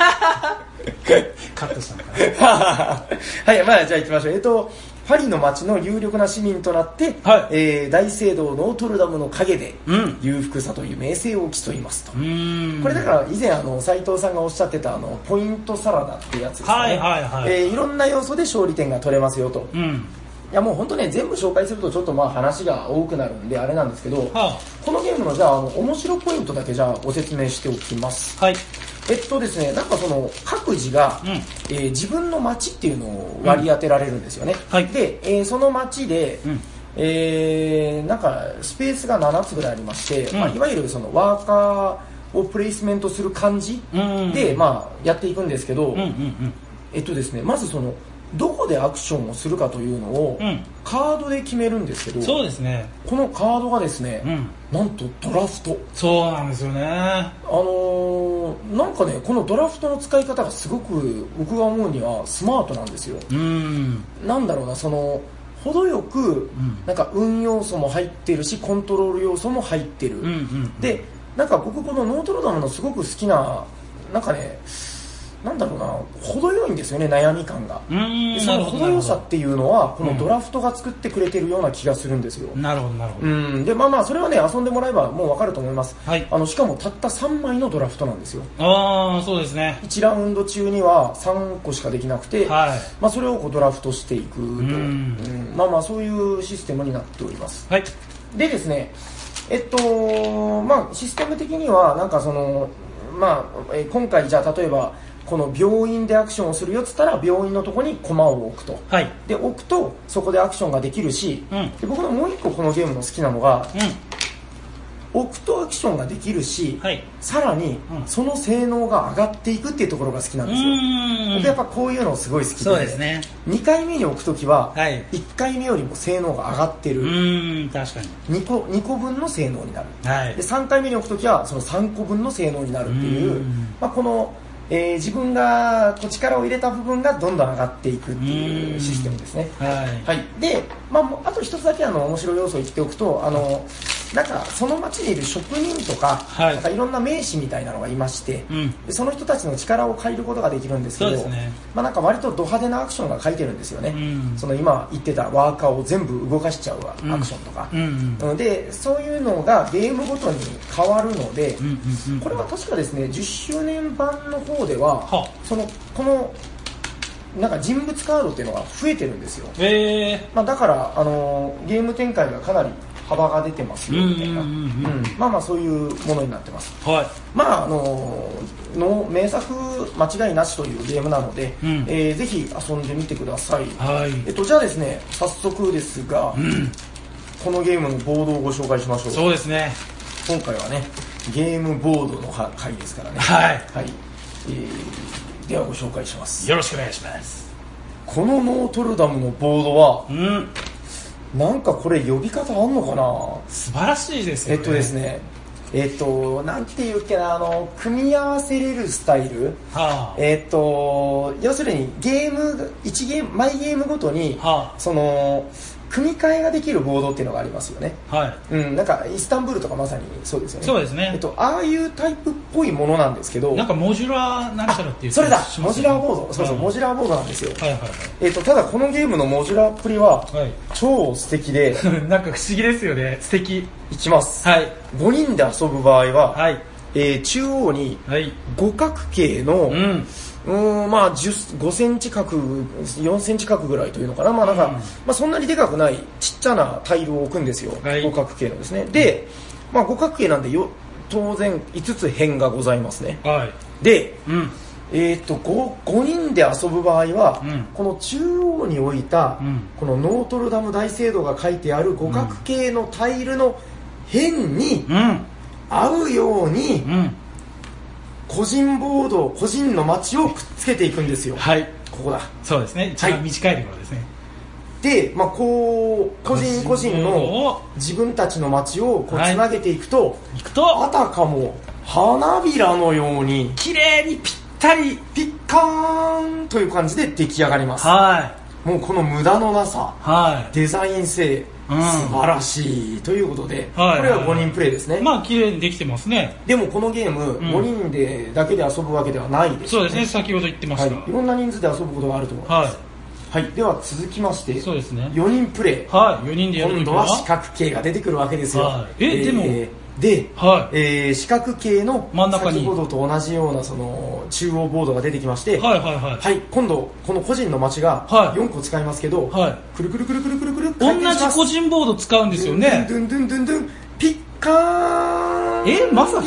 カットしたのかなはい、まあじゃあ行きましょう。パリの街の有力な市民となって、大聖堂ノートルダムの陰で、裕福さという名声を競いますと。これだから以前斉藤さんがおっしゃってたポイントサラダってやつですかね。いろんな要素で勝利点が取れますよと。いやもう本当ね、全部紹介するとちょっとまあ話が多くなるんであれなんですけど、このゲームのじゃあ面白ポイントだけじゃあご説明しておきます。ですね、なんかその各自が、自分の街っていうのを割り当てられるんですよね。で、その街で、なんかスペースが7つぐらいありまして、いわゆるそのワーカーをプレイスメントする感じで、まあやっていくんですけど、ですね、まずそのどこでアクションをするかというのをカードで決めるんですけど、 そうですね、 このカードがですね、なんとドラフト。 そうなんですよね。 なんかね、このドラフトの使い方がすごく僕が思うにはスマートなんですよ。なんだろうな、その程よくなんか運要素も入ってるしコントロール要素も入ってる。で、なんか僕このノートルダムのすごく好きな、なんかね、なんだろうな、程よいんですよね、悩み感が。でその程よさっていうのはこのドラフトが作ってくれてるような気がするんですよ。 なるほどなるほど。 でまあまあそれはね、遊んでもらえばもう分かると思います。しかもたった3枚のドラフトなんですよ。 そうですね。 1ラウンド中には3個しかできなくて、まあそれをこうドラフトしていくと、まあまあそういうシステムになっております。でですね、まあシステム的にはなんかそのまあ今回じゃあ例えばこの病院でアクションをするよっつったら病院のとこに駒を置くと、で置くとそこでアクションができるし、で僕のもう一個このゲームの好きなのが、置くとアクションができるし、さらにその性能が上がっていくっていうところが好きなんですよ。僕やっぱこういうのすごい好きで、 そうですね、 2回目に置くときは1回目よりも性能が上がってる。 確かに 2個分の性能になる。で3回目に置くときはその3個分の性能になるっていう、まあこの自分がこう力を入れた部分がどんどん上がっていくっていうシステムですね。で、まあ、あと一つだけ面白い要素を言っておくと、なんかその町にいる職人とか、なんかいろんな名士みたいなのがいまして、でその人たちの力を借りることができるんですけど、まあ、なんか割とド派手なアクションが書いてるんですよね。その今言ってたワーカーを全部動かしちゃうアクションとか、でそういうのがゲームごとに変わるので、これは確かですね10周年版の方ではこのなんか人物カードっていうのが増えてるんですよ。まあ、だからゲーム展開がかなり幅が出てますよみたいな、まあまあそういうものになってます。まあの名作間違いなしというゲームなので、ぜひ遊んでみてください。じゃあですね、早速ですが、このゲームのボードをご紹介しましょう。 そうですね、 今回はねゲームボードの回ですからね。ではご紹介します。 よろしくお願いします。 このノートルダムのボードは、なんかこれ呼び方あんのかな。 素晴らしいですよね。 ですね、なんていうっけな、組み合わせれるスタイル、要するに毎ゲームごとに、その組み替えができるボードっていうのがありますよね。なんかイスタンブールとかまさにそうですよね。 そうですね。 ああいうタイプっぽいものなんですけど、 なんかモジュラーなんちゃらっていう、 それだ、モジュラーボード、そうそう、モジュラーボードなんですよ。ただこのゲームのモジュラーっぷりは超素敵でなんか不思議ですよね。素敵。 いきます。5人で遊ぶ場合は、中央に五角形のまあ5センチ角4センチ角ぐらいというのかな、まあなんか、まあそんなにでかくないちっちゃなタイルを置くんですよ、五角形のですね。で、まあ五角形なんで当然5つ辺がございますね。で、 5人で遊ぶ場合は、この中央に置いた、このノートルダム大聖堂が書いてある五角形のタイルの辺に合うように、個人ボード、個人の街をくっつけていくんですよ。 はい。 ここだ。 そうですね。一番短いところですね。 で、こう個人個人の自分たちの街をこうつなげていくと、あたかも花びらのように綺麗にぴったりピッカーンという感じで出来上がります。もうこの無駄のなさ、デザイン性、素晴らしいということで、これは5人プレイですね。 まあ綺麗にできてますね。 でもこのゲーム、5人でだけで遊ぶわけではないですね。 そうですね、先ほど言ってました。 いろんな人数で遊ぶことがあると思います。はい、では続きまして、 そうですね、 4人プレイ、 4人でやる今度は四角形が出てくるわけですよ。 でも四角形の真ん中に先ほどと同じようなその中央ボードが出てきまして、今度この個人の街が4個使いますけど、くるくるくるくるくるくる同じ個人ボード使うんですよね。 ドゥンドゥンドゥンドゥンピッカーン、 まさかピッ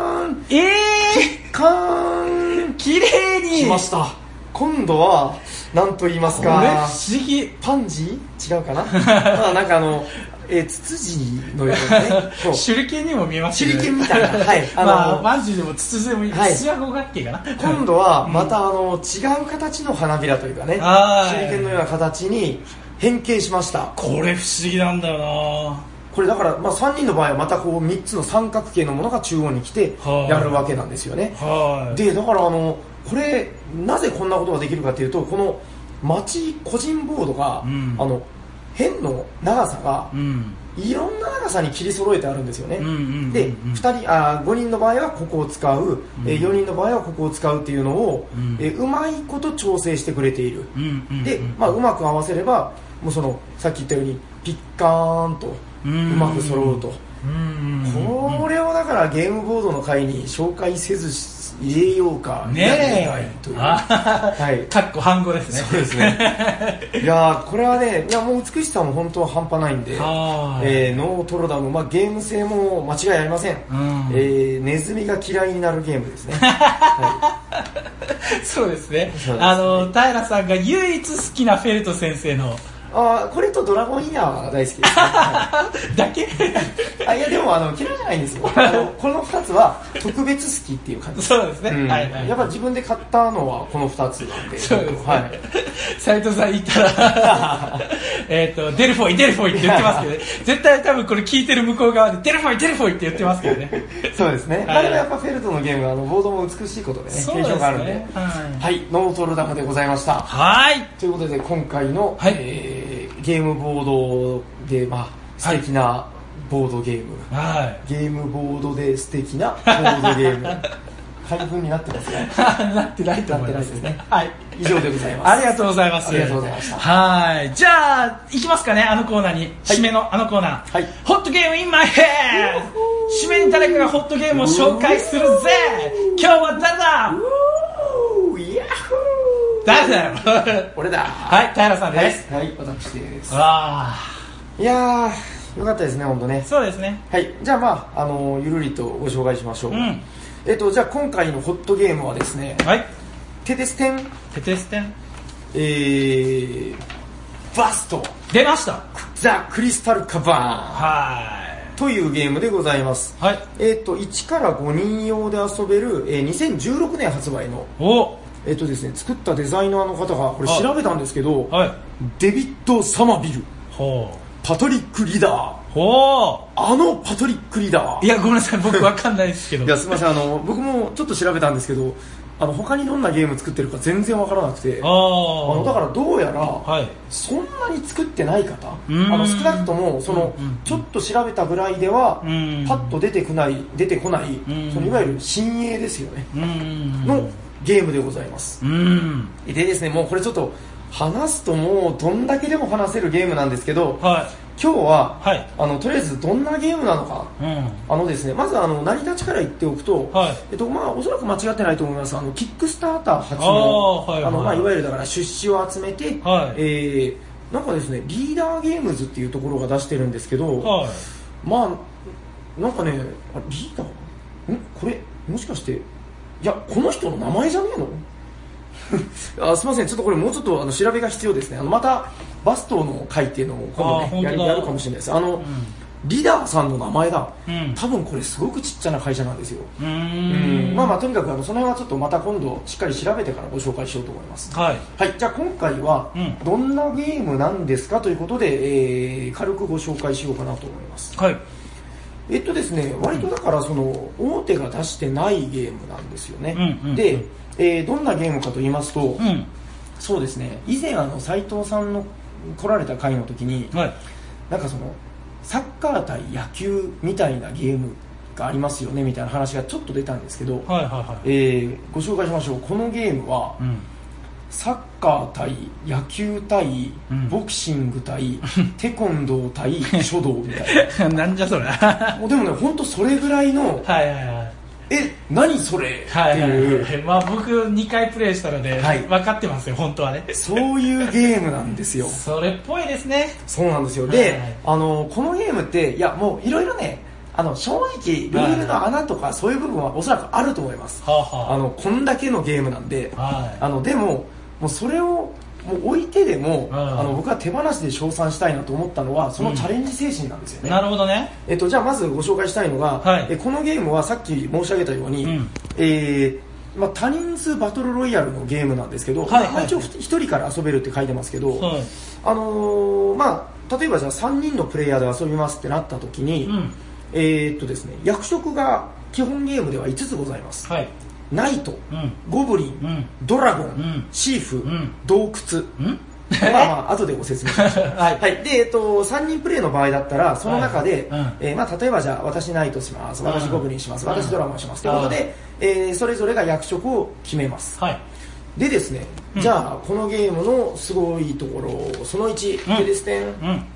カーン綺麗に来ました。今度は何と言いますか、 不思議、 パンジー違うかななんかツツジのようなね手裏剣にも見えますね。手裏剣みたいな、 パンジーでもツツジでもいい、土は五角形かな。 今度はまた違う形の花びらというかね、手裏剣のような形に変形しました。 これ不思議なんだよな。 これだから、3人の場合はまたこう3つの三角形のものが中央に来てやるわけなんですよね。でだからこれなぜこんなことができるかというと、この街個人ボードが、辺の長さが、いろんな長さに切り揃えてあるんですよね。で5人の場合はここを使う、4人の場合はここを使うっていうのを、うまいこと調整してくれている。で、うまく合わせればもうさっき言ったようにピッカーンとうまく揃うと。これをだからゲームボードの回に紹介せず入れようかねという、かっこ半語ですね。 そうですね。いやこれはね、もう美しさも本当は半端ないんで、ノートルダム、ゲーム性も間違いありません。ネズミが嫌いになるゲームですね。 そうですね。平さんが唯一好きなフェルト先生のこれとドラゴンイヤーが大好きです、ね。 だけいやでも嫌いじゃないんですよ。この2つは特別好きっていう感じ。 そうですね。 やっぱ自分で買ったのはこの2つなんで。 そうですね。斉藤さん言ったらデルフォイデルフォイって言ってますけどね。絶対多分これ聞いてる向こう側でデルフォイデルフォイって言ってますけどね。 そうですね。でもやっぱフェルトのゲームはボードも美しいことでね、形状があるんで。はい、ノートルダムでございました。ということで今回のゲームボードで素敵なボードゲーム、ゲームボードで素敵なボードゲーム配分になってますね。 なってないと思いますね。以上でございます。 ありがとうございます。 ありがとうございました。 じゃあ行きますかね、コーナーに、締めのコーナー、ホットゲームインマイヘッド。締めに誰かがホットゲームを紹介するぜ。今日は誰だ。誰だよ。 俺だ。 平さんです。 私です。いやー、よかったですね、本当ね。 そうですね。 じゃあゆるりとご紹介しましょう。じゃあ今回のホットゲームはですね、テテステンバスト出ました。 ザ・クリスタルカバーンというゲームでございます。1から5人用で遊べる、2016年発売のですね、作ったデザイナーの方がこれ調べたんですけど、デビッド・サマビル、パトリック・リダー、パトリック・リダー。 いやごめんなさい、僕わかんないですけど。 いやすみません、僕もちょっと調べたんですけど、他にどんなゲーム作ってるか全然わからなくて、だからどうやら、そんなに作ってない方、少なくともちょっと調べたぐらいではパッと出てこないいわゆる新鋭ですよねのゲームでございます。でですね、もうこれちょっと話すともうどんだけでも話せるゲームなんですけど、今日は、とりあえずどんなゲームなのか、ですね、まず成り立ちから言っておくと、おそらく間違ってないと思います。キックスターター初のいわゆるだから出資を集めて、なんかですね、リーダーゲームズっていうところが出してるんですけど、なんかね、リーダーこれもしかして、いやこの人の名前じゃねえのすみません、ちょっとこれもうちょっと調べが必要ですね。またバストの回っていうのを今度ねやるかもしれないです。リーダーさんの名前だ、多分これすごくちっちゃな会社なんですよ。まあとにかくその辺はちょっとまた今度しっかり調べてからご紹介しようと思います。はい、じゃあ今回はどんなゲームなんですかということで、軽くご紹介しようかなと思います。はい、ですね、割とだからその大手が出してないゲームなんですよね。で、どんなゲームかと言いますと、そうですね、以前斉藤さんの来られた回の時に、なんかそのサッカー対野球みたいなゲームがありますよねみたいな話がちょっと出たんですけど、ご紹介しましょう。このゲームは、サッカー対野球対ボクシング対テコンドー対書道みたいななんじゃそれでもね、本当それぐらいの何それっていう、 まあ僕2回プレイしたので分かってますよ、本当はね。 そういうゲームなんですよ。 それっぽいですね。 そうなんですよ。で、このゲームっていやもういろいろね、正直ルールの穴とかそういう部分はおそらくあると思います。こんだけのゲームなんで、でももうそれをもう置いてでも、僕は手放しで称賛したいなと思ったのはそのチャレンジ精神なんですよね。 なるほどね。 じゃあまずご紹介したいのが、このゲームはさっき申し上げたように、多人数バトルロイヤルのゲームなんですけど、一応1人から遊べるって書いてますけど、例えばじゃあ3人のプレイヤーで遊びますってなった時に、ですね、役職が基本ゲームでは5つございます。ナイト、ゴブリン、ドラゴン、シーフ、洞窟。後でご説明しましょう。で、3人プレイの場合だったら、その中で、例えばじゃあ、私ナイトします、私ゴブリンします、私ドラゴンします。ということで、それぞれが役職を決めます。でですね、じゃあ、このゲームのすごいところ、その1、でですね、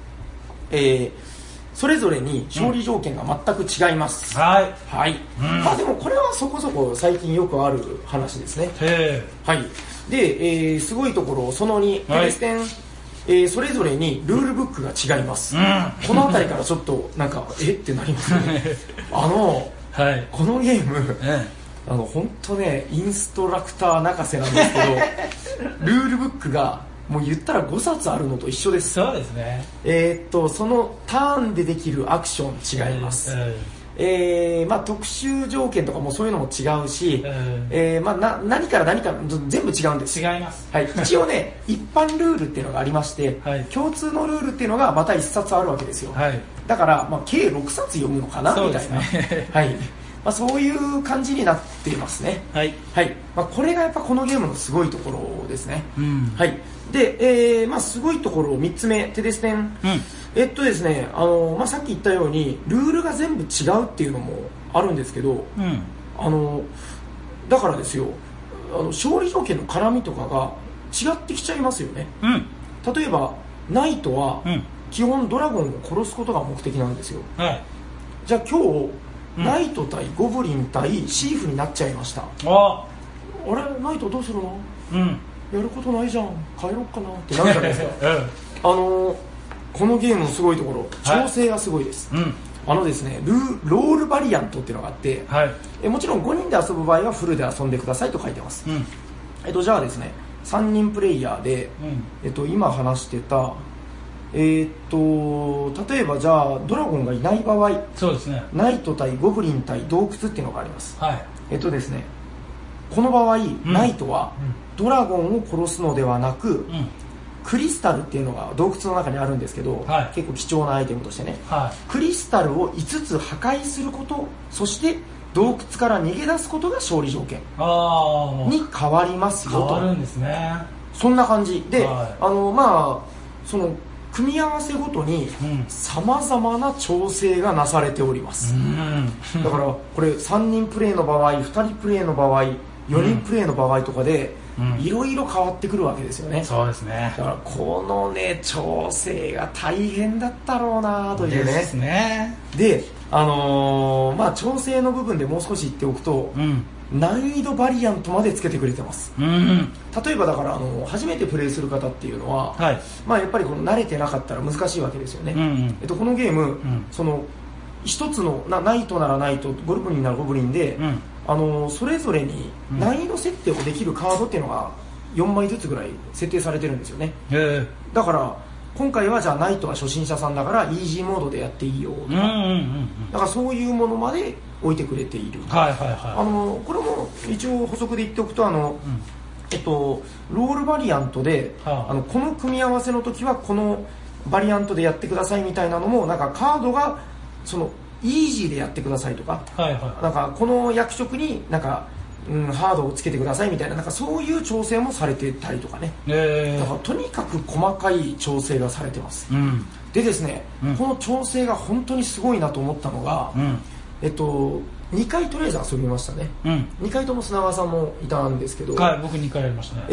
それぞれに勝利条件が全く違います。でもこれはそこそこ最近よくある話ですね。で、すごいところその2、それぞれにルールブックが違います。この辺りからちょっとなんかってなりますよね。このゲーム、本当ね、インストラクター泣かせなんですけど、ルールブックがもう言ったら5冊あるのと一緒です。 そうですね。 そのターンでできるアクション違います。特殊条件とかもそういうのも違うし、何から何から全部違うんです。 違います。 一応ね、一般ルールっていうのがありまして、共通のルールっていうのがまた1冊あるわけですよ。だから、計6冊読むのかなみたいな。そういう感じになっていますね。これがやっぱこのゲームのすごいところですね。で、すごいところ3つ目、テデステン。ですね、さっき言ったようにルールが全部違うっていうのもあるんですけど、だからですよ、勝利条件の絡みとかが違ってきちゃいますよね。例えばナイトは基本ドラゴンを殺すことが目的なんですよ。じゃあ今日ナイト対ゴブリン対シーフになっちゃいました。あれ、ナイトどうするの？やることないじゃん、帰ろっかなってなるじゃないですか。このゲームのすごいところ、調整がすごいです。ですね、ロールバリアントっていうのがあって、もちろん5人で遊ぶ場合はフルで遊んでくださいと書いてます。じゃあですね、3人プレイヤーで、今話してた例えばじゃあドラゴンがいない場合、 そうですね、 ナイト対ゴブリン対洞窟っていうのがあります。ですね、この場合、ナイトはドラゴンを殺すのではなく、クリスタルっていうのが洞窟の中にあるんですけど、結構貴重なアイテムとしてね、クリスタルを5つ破壊すること、そして洞窟から逃げ出すことが勝利条件に変わりますよと。 変わるんですね。 そんな感じで、その組み合わせごとにさまざまな調整がなされております。だからこれ3人プレイの場合、2人プレイの場合、4人プレイの場合とかでいろいろ変わってくるわけですよね。 そうですね。 だからこのね、調整が大変だったろうなというね。 ですね。 で、調整の部分でもう少し言っておくと、難易度バリアントまでつけてくれてます。例えばだから初めてプレイする方っていうのは、やっぱりこの慣れてなかったら難しいわけですよね。このゲーム、その一つのナイトならナイト、ゴブリンならゴブリンで、それぞれに難易度設定をできるカードっていうのが 4枚ずつぐらい設定されてるんですよね。だから今回はじゃあナイトは初心者さんだからイージーモードでやっていいよとか、だからそういうものまで置いてくれている。これも一応補足で言っておくとロールバリアントで、この組み合わせの時はこのバリアントでやってくださいみたいなのもなんかカードがそのイージーでやってくださいとか、なんかこの役職になんかハードをつけてくださいみたいな、なんかそういう調整もされてたりとかね、だからとにかく細かい調整がされてます、でですね、この調整が本当にすごいなと思ったのが、2回とりあえず遊びましたね、2回とも砂川さんもいたんですけど、 僕2回やりましたね。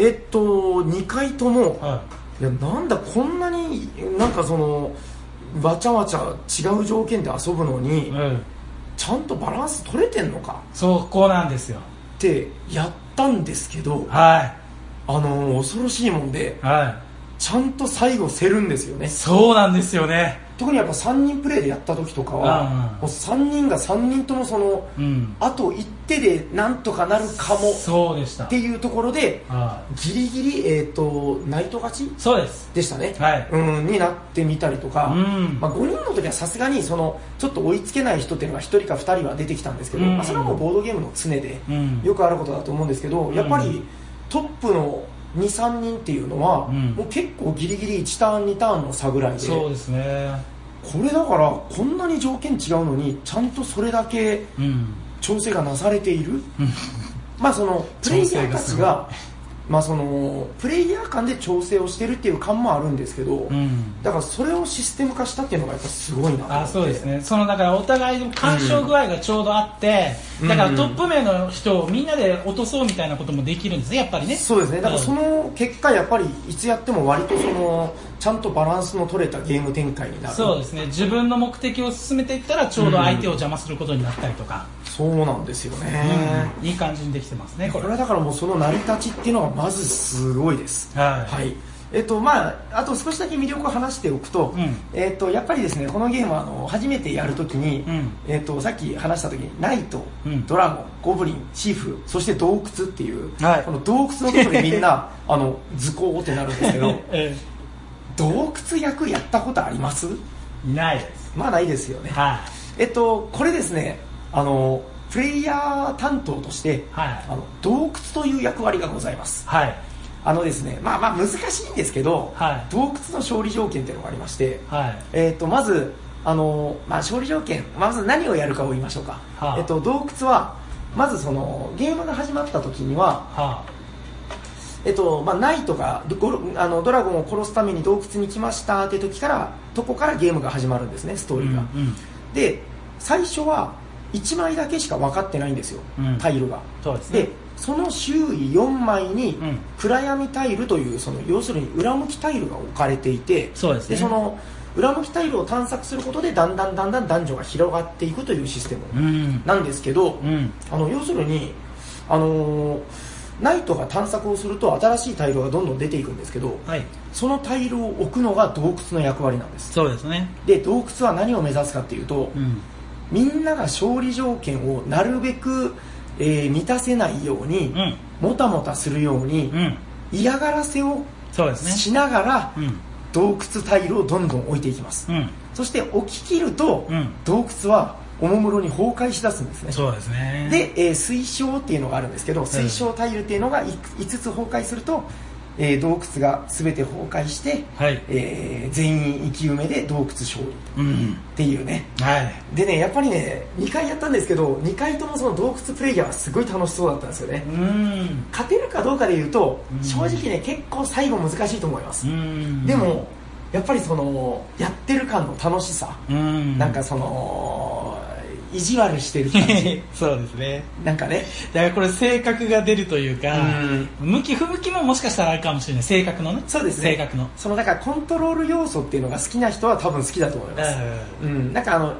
2回とも、いやなんだこんなになんかそのわちゃわちゃ違う条件で遊ぶのに、ちゃんとバランス取れてんのか、 そこなんですよってやったんですけど、恐ろしいもんで、ちゃんと最後競るんですよね。 そうなんですよね。 特にやっぱ3人プレイでやった時とかは、もう3人が3人ともその、あと1手でなんとかなるかもそうでしたっていうところで、ギリギリ、ナイト勝ちそうですでしたね、になってみたりとか、5人の時はさすがにそのちょっと追いつけない人っていうのが1人か2人は出てきたんですけど、それはもうボードゲームの常でよくあることだと思うんですけど、やっぱりトップの2、3人っていうのは、もう結構ギリギリ1ターン2ターンの差ぐらいで、 そうですね、 これだからこんなに条件違うのにちゃんとそれだけ調整がなされている、まあそのプレイヤーたちがまあそのプレイヤー間で調整をしてるっていう感もあるんですけど、だからそれをシステム化したっていうのがやっぱすごいなと思って。 そうですね、そのだからお互いの干渉具合がちょうどあって、だからトップ名の人をみんなで落とそうみたいなこともできるんですね、やっぱりね。 そうですね、だからその結果やっぱりいつやっても割とそのちゃんとバランスの取れたゲーム展開になる。 そうですね、自分の目的を進めていったらちょうど相手を邪魔することになったりとか、 そうなんですよね、 いい感じにできてますね。 これはだからもうその成り立ちっていうのがまずすごいです。まあ、あと少しだけ魅力を話しておくと、やっぱりですね、このゲームは初めてやるときに、さっき話したときにナイト、ドラゴン、ゴブリン、シーフ、そして洞窟っていう、この洞窟のところでみんな図工ってなるんですけど、洞窟役やったことあります？ いないです。 まあないですよね。これですね、プレイヤー担当として、洞窟という役割がございます。ですね、まあ難しいんですけど、洞窟の勝利条件っていうのがありまして、まず勝利条件、まず何をやるかを言いましょうか。洞窟はまずそのゲームが始まった時には、ナイトがドラゴンを殺すために洞窟に来ましたって時からとこからゲームが始まるんですね、ストーリーが。で最初は1枚だけしか分かってないんですよ、タイルが。でその周囲4枚に暗闇タイルという、その要するに裏向きタイルが置かれていて、でその裏向きタイルを探索することでだんだん男女が広がっていくというシステムなんですけど、要するにナイトが探索をすると新しいタイルがどんどん出ていくんですけど、そのタイルを置くのが洞窟の役割なんです。 そうですね。 で洞窟は何を目指すかっていうと、みんなが勝利条件をなるべく、満たせないように、もたもたするように、嫌がらせをしながら、洞窟タイルをどんどん置いていきます。そして置き切ると、洞窟はおもむろに崩壊しだすんですね。 そうですね。 で、水晶っていうのがあるんですけど、水晶タイルっていうのが5つ崩壊すると、洞窟が全て崩壊して、全員生き埋めで洞窟勝利っていうね、でね、やっぱりね2回やったんですけど、2回ともその洞窟プレイヤーはすごい楽しそうだったんですよね。勝てるかどうかでいうと、正直ね結構最後難しいと思います。でもやっぱりそのやってる感の楽しさ、なんかその意地悪してる感じそうですね。 なんかね、 だからこれ性格が出るというか、向き不向きももしかしたらあるかもしれない。性格のね。 そうですね。 性格のだからコントロール要素っていうのが好きな人は多分好きだと思います。なんか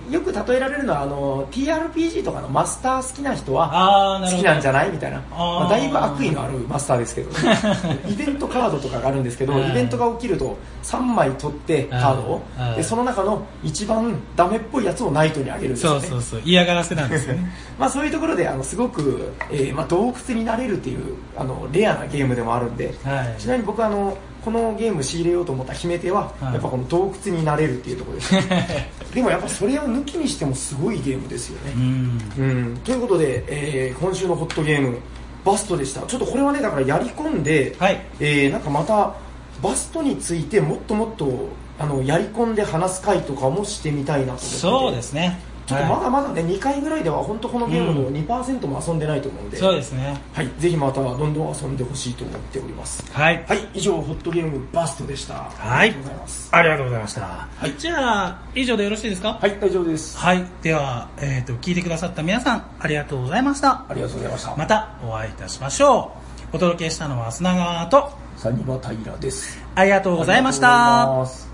よく例えられるのはTRPG とかのマスター好きな人は好きなんじゃないみたいな、だいぶ悪意のあるマスターですけど、ね、イベントカードとかがあるんですけど、イベントが起きると3枚取ってカードをでその中の一番ダメっぽいやつをナイトにあげるんですよね。 そう嫌がらせなんですよねそういうところですごく、洞窟になれるっていうレアなゲームでもあるんで、ちなみに僕このゲーム仕入れようと思った決め手は、やっぱこの洞窟になれるっていうところですでもやっぱそれを抜きにしてもすごいゲームですよね。ということで、今週のホットゲームバストでした。ちょっとこれはねだからやり込んで、なんかまたバストについてもっともっとやり込んで話す回とかもしてみたいなと思って。 そうですね。 ちょっとまだまだね2回ぐらいでは本当このゲームの 2% も遊んでないと思うんで、 そうですね。 はい、ぜひまたどんどん遊んでほしいと思っております。はい、以上ホットゲームバストでした。 はい、ありがとうございます。ありがとうございました。はい、じゃあ以上でよろしいですか？ はい、大丈夫です。 はい、では聞いてくださった皆さんありがとうございました。 ありがとうございました。 またお会いいたしましょう。お届けしたのは砂川とサニバタイラです。 ありがとうございました。